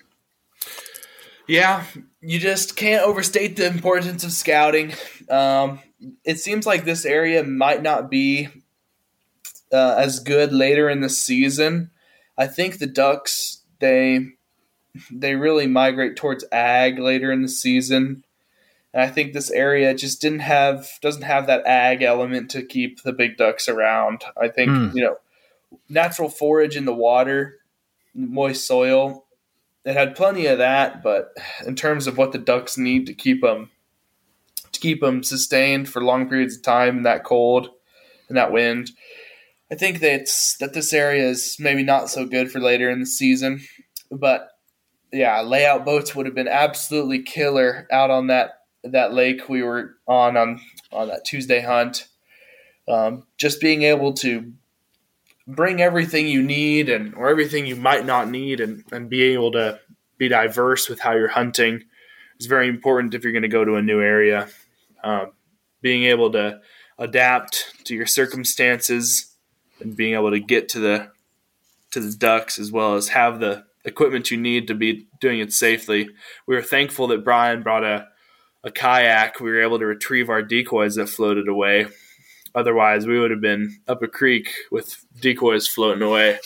You just can't overstate the importance of scouting. It seems like this area might not be as good later in the season. I think the ducks, they really migrate towards ag later in the season. And I think this area just doesn't have that ag element to keep the big ducks around. I think, natural forage in the water, moist soil, it had plenty of that, but in terms of what the ducks need to keep them sustained for long periods of time in that cold and that wind, I think that this area is maybe not so good for later in the season. But layout boats would have been absolutely killer out on that lake we were on that Tuesday hunt. Just being able to bring everything you need or everything you might not need and be able to be diverse with how you're hunting is very important if you're going to go to a new area. Being able to adapt to your circumstances and being able to get to the ducks, as well as have the equipment you need to be doing it safely. We were thankful that Brian brought a kayak. We were able to retrieve our decoys that floated away. Otherwise, we would have been up a creek with decoys floating away.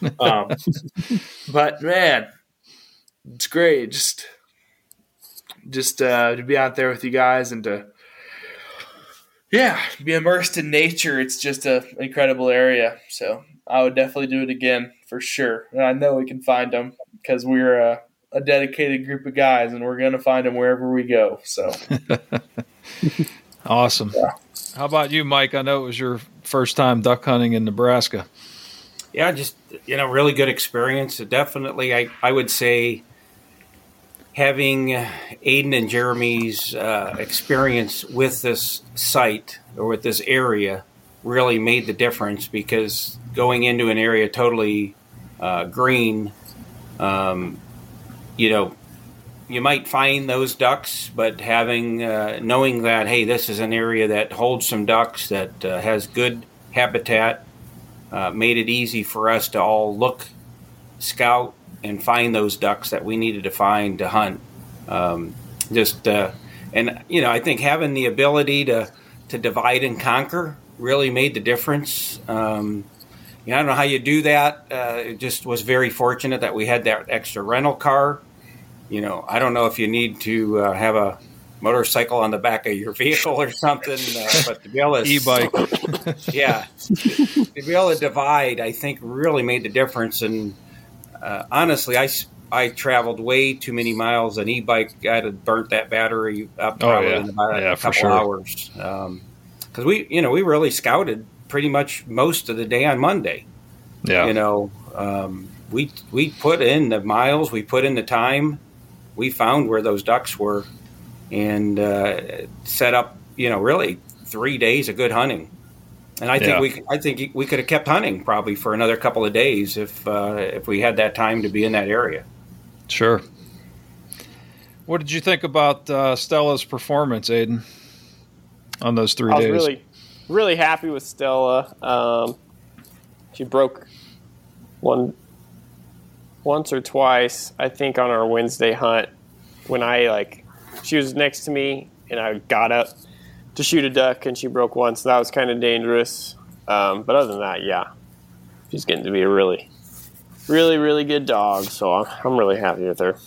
But man, it's great just to be out there with you guys and to be immersed in nature. It's just an incredible area. So I would definitely do it again for sure. And I know we can find them because we're a dedicated group of guys, and we're going to find them wherever we go. So Awesome. Yeah. How about you, Mike? I know it was your first time duck hunting in Nebraska. Yeah, just, really good experience. Definitely, I would say having Aiden and Jeremy's experience with this site or with this area really made the difference, because going into an area totally green, you might find those ducks, but knowing that, hey, this is an area that holds some ducks, that has good habitat, made it easy for us to all look, scout, and find those ducks that we needed to find to hunt. I think having the ability to divide and conquer really made the difference. I don't know how you do that. It just was very fortunate that we had that extra rental car. I don't know if you need to have a motorcycle on the back of your vehicle or something, but to be able to e-bike, yeah, to be able to divide, I think really made the difference. And honestly, I traveled way too many miles on e-bike. I'd have burnt that battery up probably in about a couple hours. Because we really scouted pretty much most of the day on Monday. Yeah, we put in the miles, we put in the time. We found where those ducks were, and set up, really 3 days of good hunting. And I think we could have kept hunting probably for another couple of days if we had that time to be in that area. Sure. What did you think about Stella's performance, Aiden, on those 3 days? I was really happy with Stella. She broke once or twice, I think, on our Wednesday hunt, when she was next to me and I got up to shoot a duck and she broke once. So that was kind of dangerous. But other than that, yeah, she's getting to be a really, really, really good dog. So I'm really happy with her.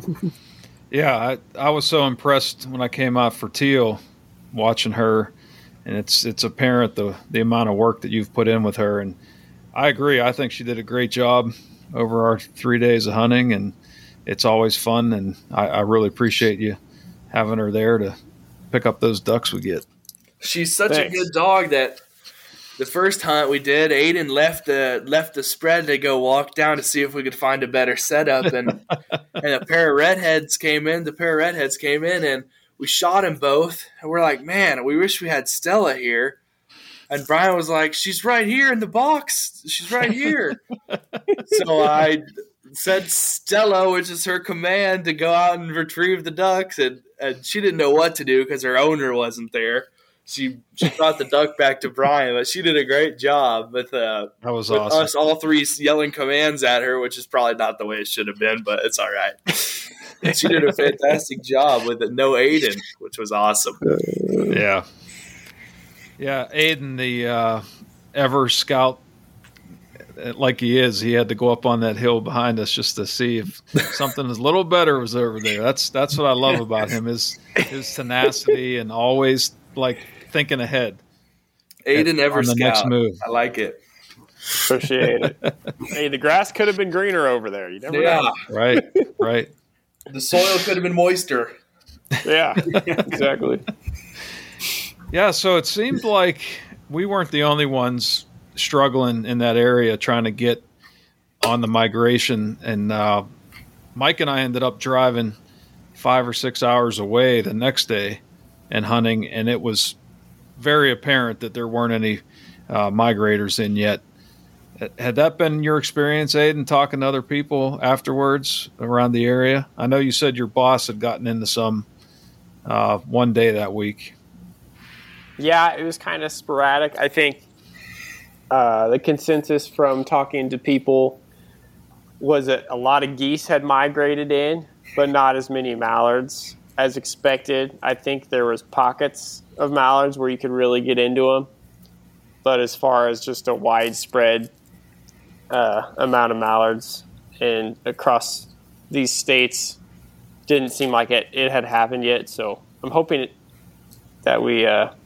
Yeah, I was so impressed when I came out for teal watching her, and it's apparent the amount of work that you've put in with her. And I agree. I think she did a great job over our 3 days of hunting, and it's always fun, and I really appreciate you having her there to pick up those ducks we get. She's such a good dog that the first hunt we did, Aiden left the spread to go walk down to see if we could find a better setup, and a pair of redheads came in. The pair of redheads came in, and we shot them both, and we're like, man, we wish we had Stella here. And Brian was like, she's right here in the box. She's right here. So I said Stella, which is her command, to go out and retrieve the ducks. And she didn't know what to do because her owner wasn't there. She brought the duck back to Brian, but she did a great job with awesome. Us all three yelling commands at her, which is probably not the way it should have been, but it's all right. And she did a fantastic job with it. No Aiden, which was awesome. Yeah. Yeah, Aiden, the ever scout like he is, he had to go up on that hill behind us just to see if something a little better was over there. That's what I love about him, his tenacity and always thinking ahead. Aiden ever scout. Next move. I like it. Appreciate it. Hey, the grass could have been greener over there. You never know. Right. The soil could have been moister. Yeah, exactly. Yeah, so it seemed like we weren't the only ones struggling in that area trying to get on the migration. And Mike and I ended up driving 5 or 6 hours away the next day and hunting, and it was very apparent that there weren't any migrators in yet. Had that been your experience, Aiden, talking to other people afterwards around the area? I know you said your boss had gotten into some one day that week. Yeah, it was kind of sporadic. I think the consensus from talking to people was that a lot of geese had migrated in, but not as many mallards as expected. I think there was pockets of mallards where you could really get into them. But as far as just a widespread amount of mallards and across these states, didn't seem like it had happened yet. So I'm hoping that we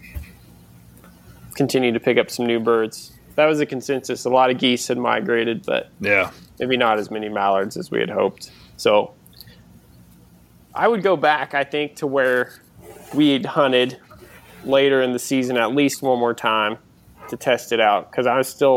continue to pick up some new birds. That was the consensus. A lot of geese had migrated, but maybe not as many mallards as we had hoped. So I would go back, I think, to where we had hunted later in the season at least one more time to test it out, because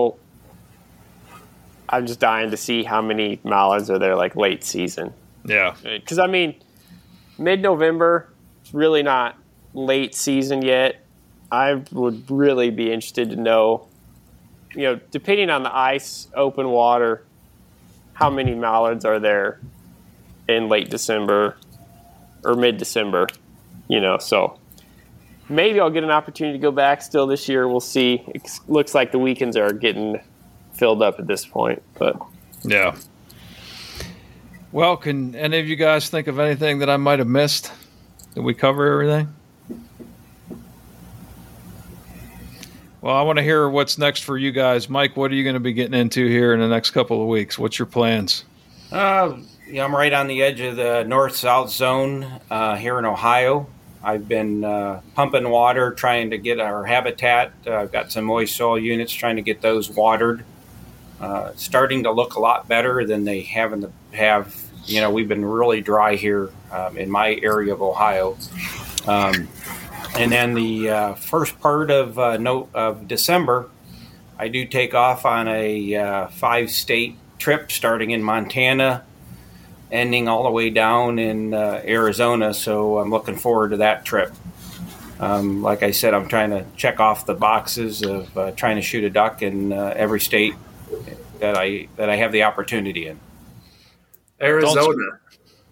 I'm just dying to see how many mallards are there like late season. Yeah. Because, I mean, mid-November, it's really not late season yet. I would really be interested to know, depending on the ice, open water, how many mallards are there in late December or mid-December, so maybe I'll get an opportunity to go back still this year. We'll see. It looks like the weekends are getting filled up at this point, but yeah. Well, can any of you guys think of anything that I might have missed? Did we cover everything? Well, I want to hear what's next for you guys. Mike, what are you going to be getting into here in the next couple of weeks? What's your plans? I'm right on the edge of the north-south zone here in Ohio. I've been pumping water, trying to get our habitat. I've got some moist soil units, trying to get those watered. Starting to look a lot better than they have we've been really dry here in my area of Ohio. And then the first part of December, I do take off on a 5-state trip starting in Montana, ending all the way down in Arizona. So I'm looking forward to that trip. Like I said, I'm trying to check off the boxes of trying to shoot a duck in every state that I have the opportunity in. Arizona.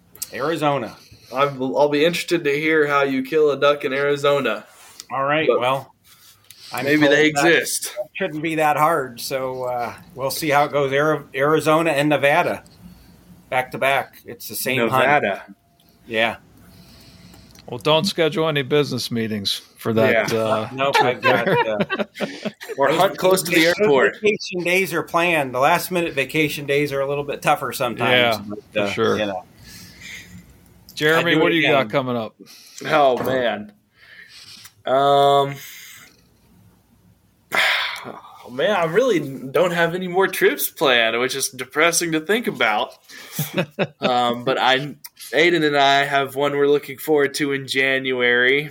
I'll be interested to hear how you kill a duck in Arizona. All right. But well, maybe they exist. It shouldn't be that hard. So we'll see how it goes. Arizona and Nevada, back to back. It's the same Nevada. Hunt. Yeah. Well, don't schedule any business meetings for that. Yeah. Nope, I've got. Or hunt close to the airport. Vacation days are planned. The last minute vacation days are a little bit tougher sometimes. Yeah, for sure. Jeremy, do what it do you again. got coming up? Oh man. I really don't have any more trips planned, which is depressing to think about. But Aiden and I have one we're looking forward to in January.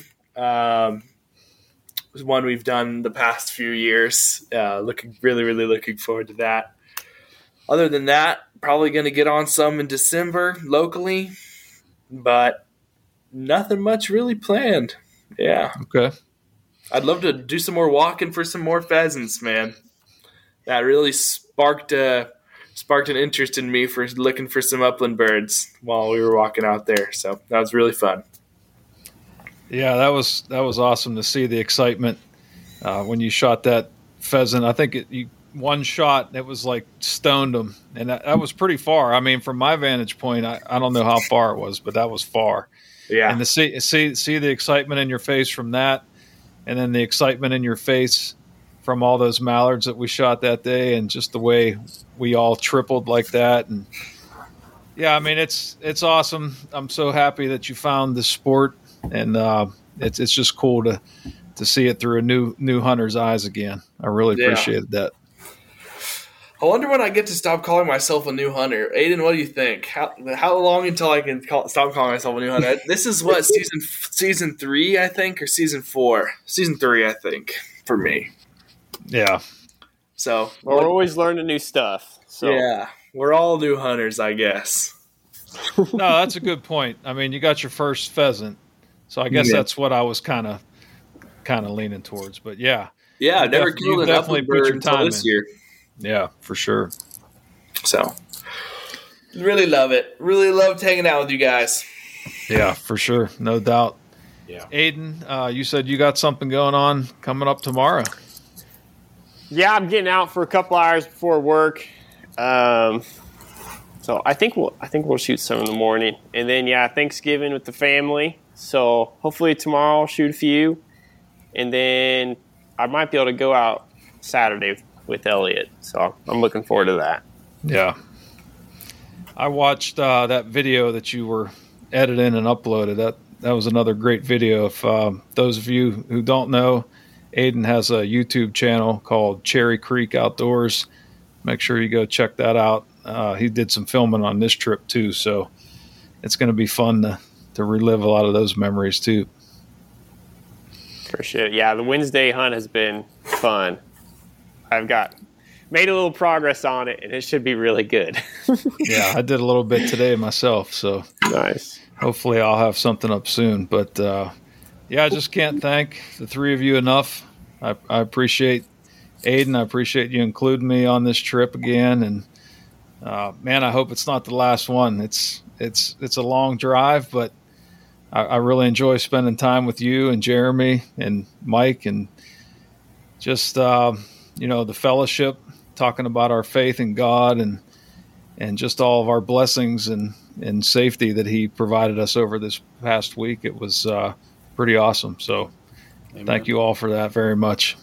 It's one we've done the past few years. Really looking forward to that. Other than that, probably going to get on some in December locally, but nothing much really planned. Yeah. Okay. I'd love to do some more walking for some more pheasants, man. That really sparked an interest in me for looking for some upland birds while we were walking out there. So that was really fun. Yeah, that was awesome to see the excitement when you shot that pheasant. I think one shot, it was like stoned them, and that was pretty far. I mean, from my vantage point, I don't know how far it was, but that was far. Yeah, and to see the excitement in your face from that, and then the excitement in your face from all those mallards that we shot that day, and just the way we all tripled like that. And yeah, I mean, it's awesome. I'm so happy that you found the sport, and it's just cool to see it through a new hunter's eyes again. I really appreciated that. I wonder when I get to stop calling myself a new hunter. Aiden, what do you think? How long until I can stop calling myself a new hunter? This is what, season 3, I think, or season 4? Season 3, I think, for me. Yeah. So we're always learning new stuff. So. Yeah, we're all new hunters, I guess. No, that's a good point. I mean, you got your first pheasant, so I guess that's what I was kind of leaning towards. But yeah, I've never killed an upland bird until this year. Yeah, for sure. So, really love it. Really loved hanging out with you guys. Yeah, for sure. No doubt. Yeah. Aiden, you said you got something going on coming up tomorrow. Yeah, I'm getting out for a couple hours before work. So I think we'll shoot some in the morning. And then, Thanksgiving with the family. So hopefully tomorrow I'll shoot a few. And then I might be able to go out Saturday with Elliot. So I'm looking forward to that. Yeah. I watched that video that you were editing and uploaded. That was another great video. If those of you who don't know, Aiden has a YouTube channel called Cherry Creek Outdoors. Make sure you go check that out. He did some filming on this trip too, so it's going to be fun to relive a lot of those memories too. Appreciate it. Yeah, the Wednesday hunt has been fun. I've made a little progress on it, and it should be really good. Yeah, I did a little bit today myself, so nice. Hopefully I'll have something up soon. But, yeah, I just can't thank the three of you enough. I appreciate Aiden. I appreciate you including me on this trip again. And, man, I hope it's not the last one. It's a long drive, but I really enjoy spending time with you and Jeremy and Mike and just, the fellowship, talking about our faith in God and just all of our blessings and safety that he provided us over this past week. It was pretty awesome. So Thank you all for that very much.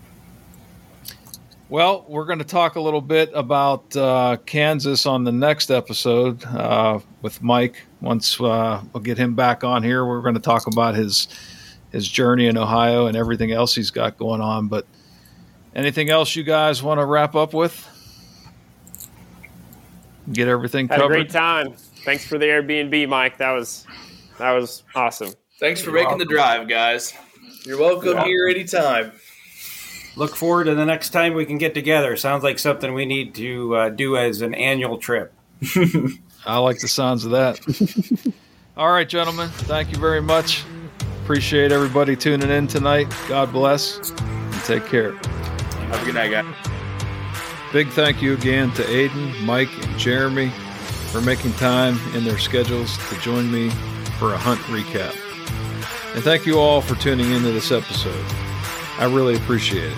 Well, we're going to talk a little bit about Kansas on the next episode with Mike. Once we'll get him back on here, we're going to talk about his journey in Ohio and everything else he's got going on. But anything else you guys want to wrap up with? Get everything covered? Had a great time. Thanks for the Airbnb, Mike. That was awesome. Thanks for making the drive, guys. You're welcome here anytime. Look forward to the next time we can get together. Sounds like something we need to do as an annual trip. I like the sounds of that. All right, gentlemen. Thank you very much. Appreciate everybody tuning in tonight. God bless and take care. Have a good night, guys. Big thank you again to Aiden, Mike, and Jeremy for making time in their schedules to join me for a hunt recap. And thank you all for tuning into this episode. I really appreciate it.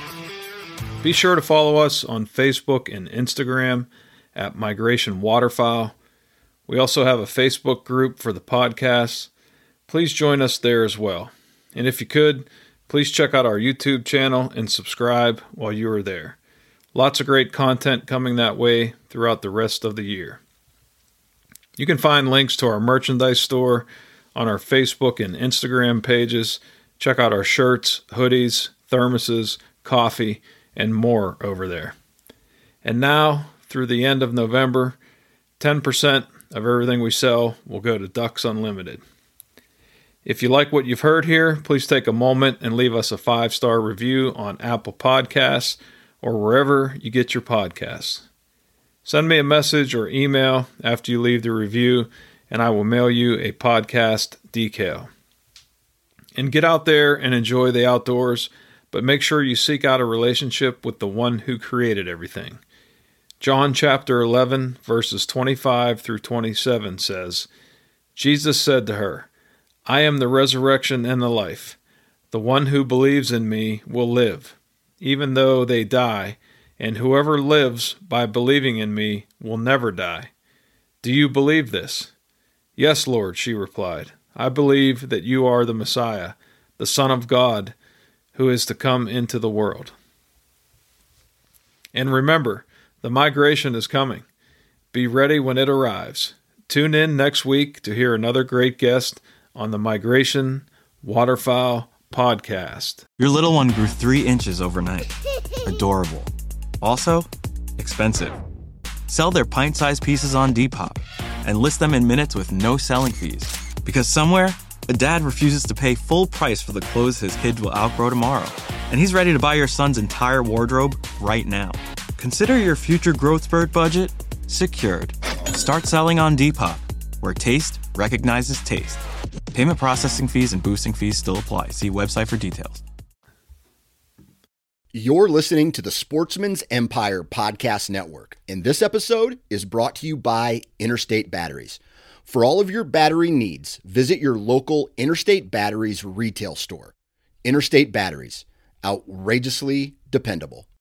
Be sure to follow us on Facebook and Instagram at Migration Waterfowl. We also have a Facebook group for the podcast. Please join us there as well. And if you could, please check out our YouTube channel and subscribe while you are there. Lots of great content coming that way throughout the rest of the year. You can find links to our merchandise store on our Facebook and Instagram pages. Check out our shirts, hoodies, thermoses, coffee, and more over there. And now, through the end of November, 10% of everything we sell will go to Ducks Unlimited. If you like what you've heard here, please take a moment and leave us a 5-star review on Apple Podcasts or wherever you get your podcasts. Send me a message or email after you leave the review, and I will mail you a podcast decal. And get out there and enjoy the outdoors, but make sure you seek out a relationship with the one who created everything. John chapter 11, verses 25 through 27 says, Jesus said to her, I am the resurrection and the life. The one who believes in me will live, even though they die, and whoever lives by believing in me will never die. Do you believe this? Yes, Lord, she replied. I believe that you are the Messiah, the Son of God, who is to come into the world. And remember, the migration is coming. Be ready when it arrives. Tune in next week to hear another great guest on the Migration Waterfowl Podcast. Your little one grew 3 inches overnight. Adorable. Also, expensive. Sell their pint-sized pieces on Depop and list them in minutes with no selling fees. Because somewhere, a dad refuses to pay full price for the clothes his kids will outgrow tomorrow. And he's ready to buy your son's entire wardrobe right now. Consider your future growth spurt budget secured. Start selling on Depop, where taste recognizes taste. Payment processing fees and boosting fees still apply. See website for details. You're listening to the Sportsman's Empire Podcast Network, and this episode is brought to you by Interstate Batteries. For all of your battery needs, visit your local Interstate Batteries retail store. Interstate Batteries, outrageously dependable.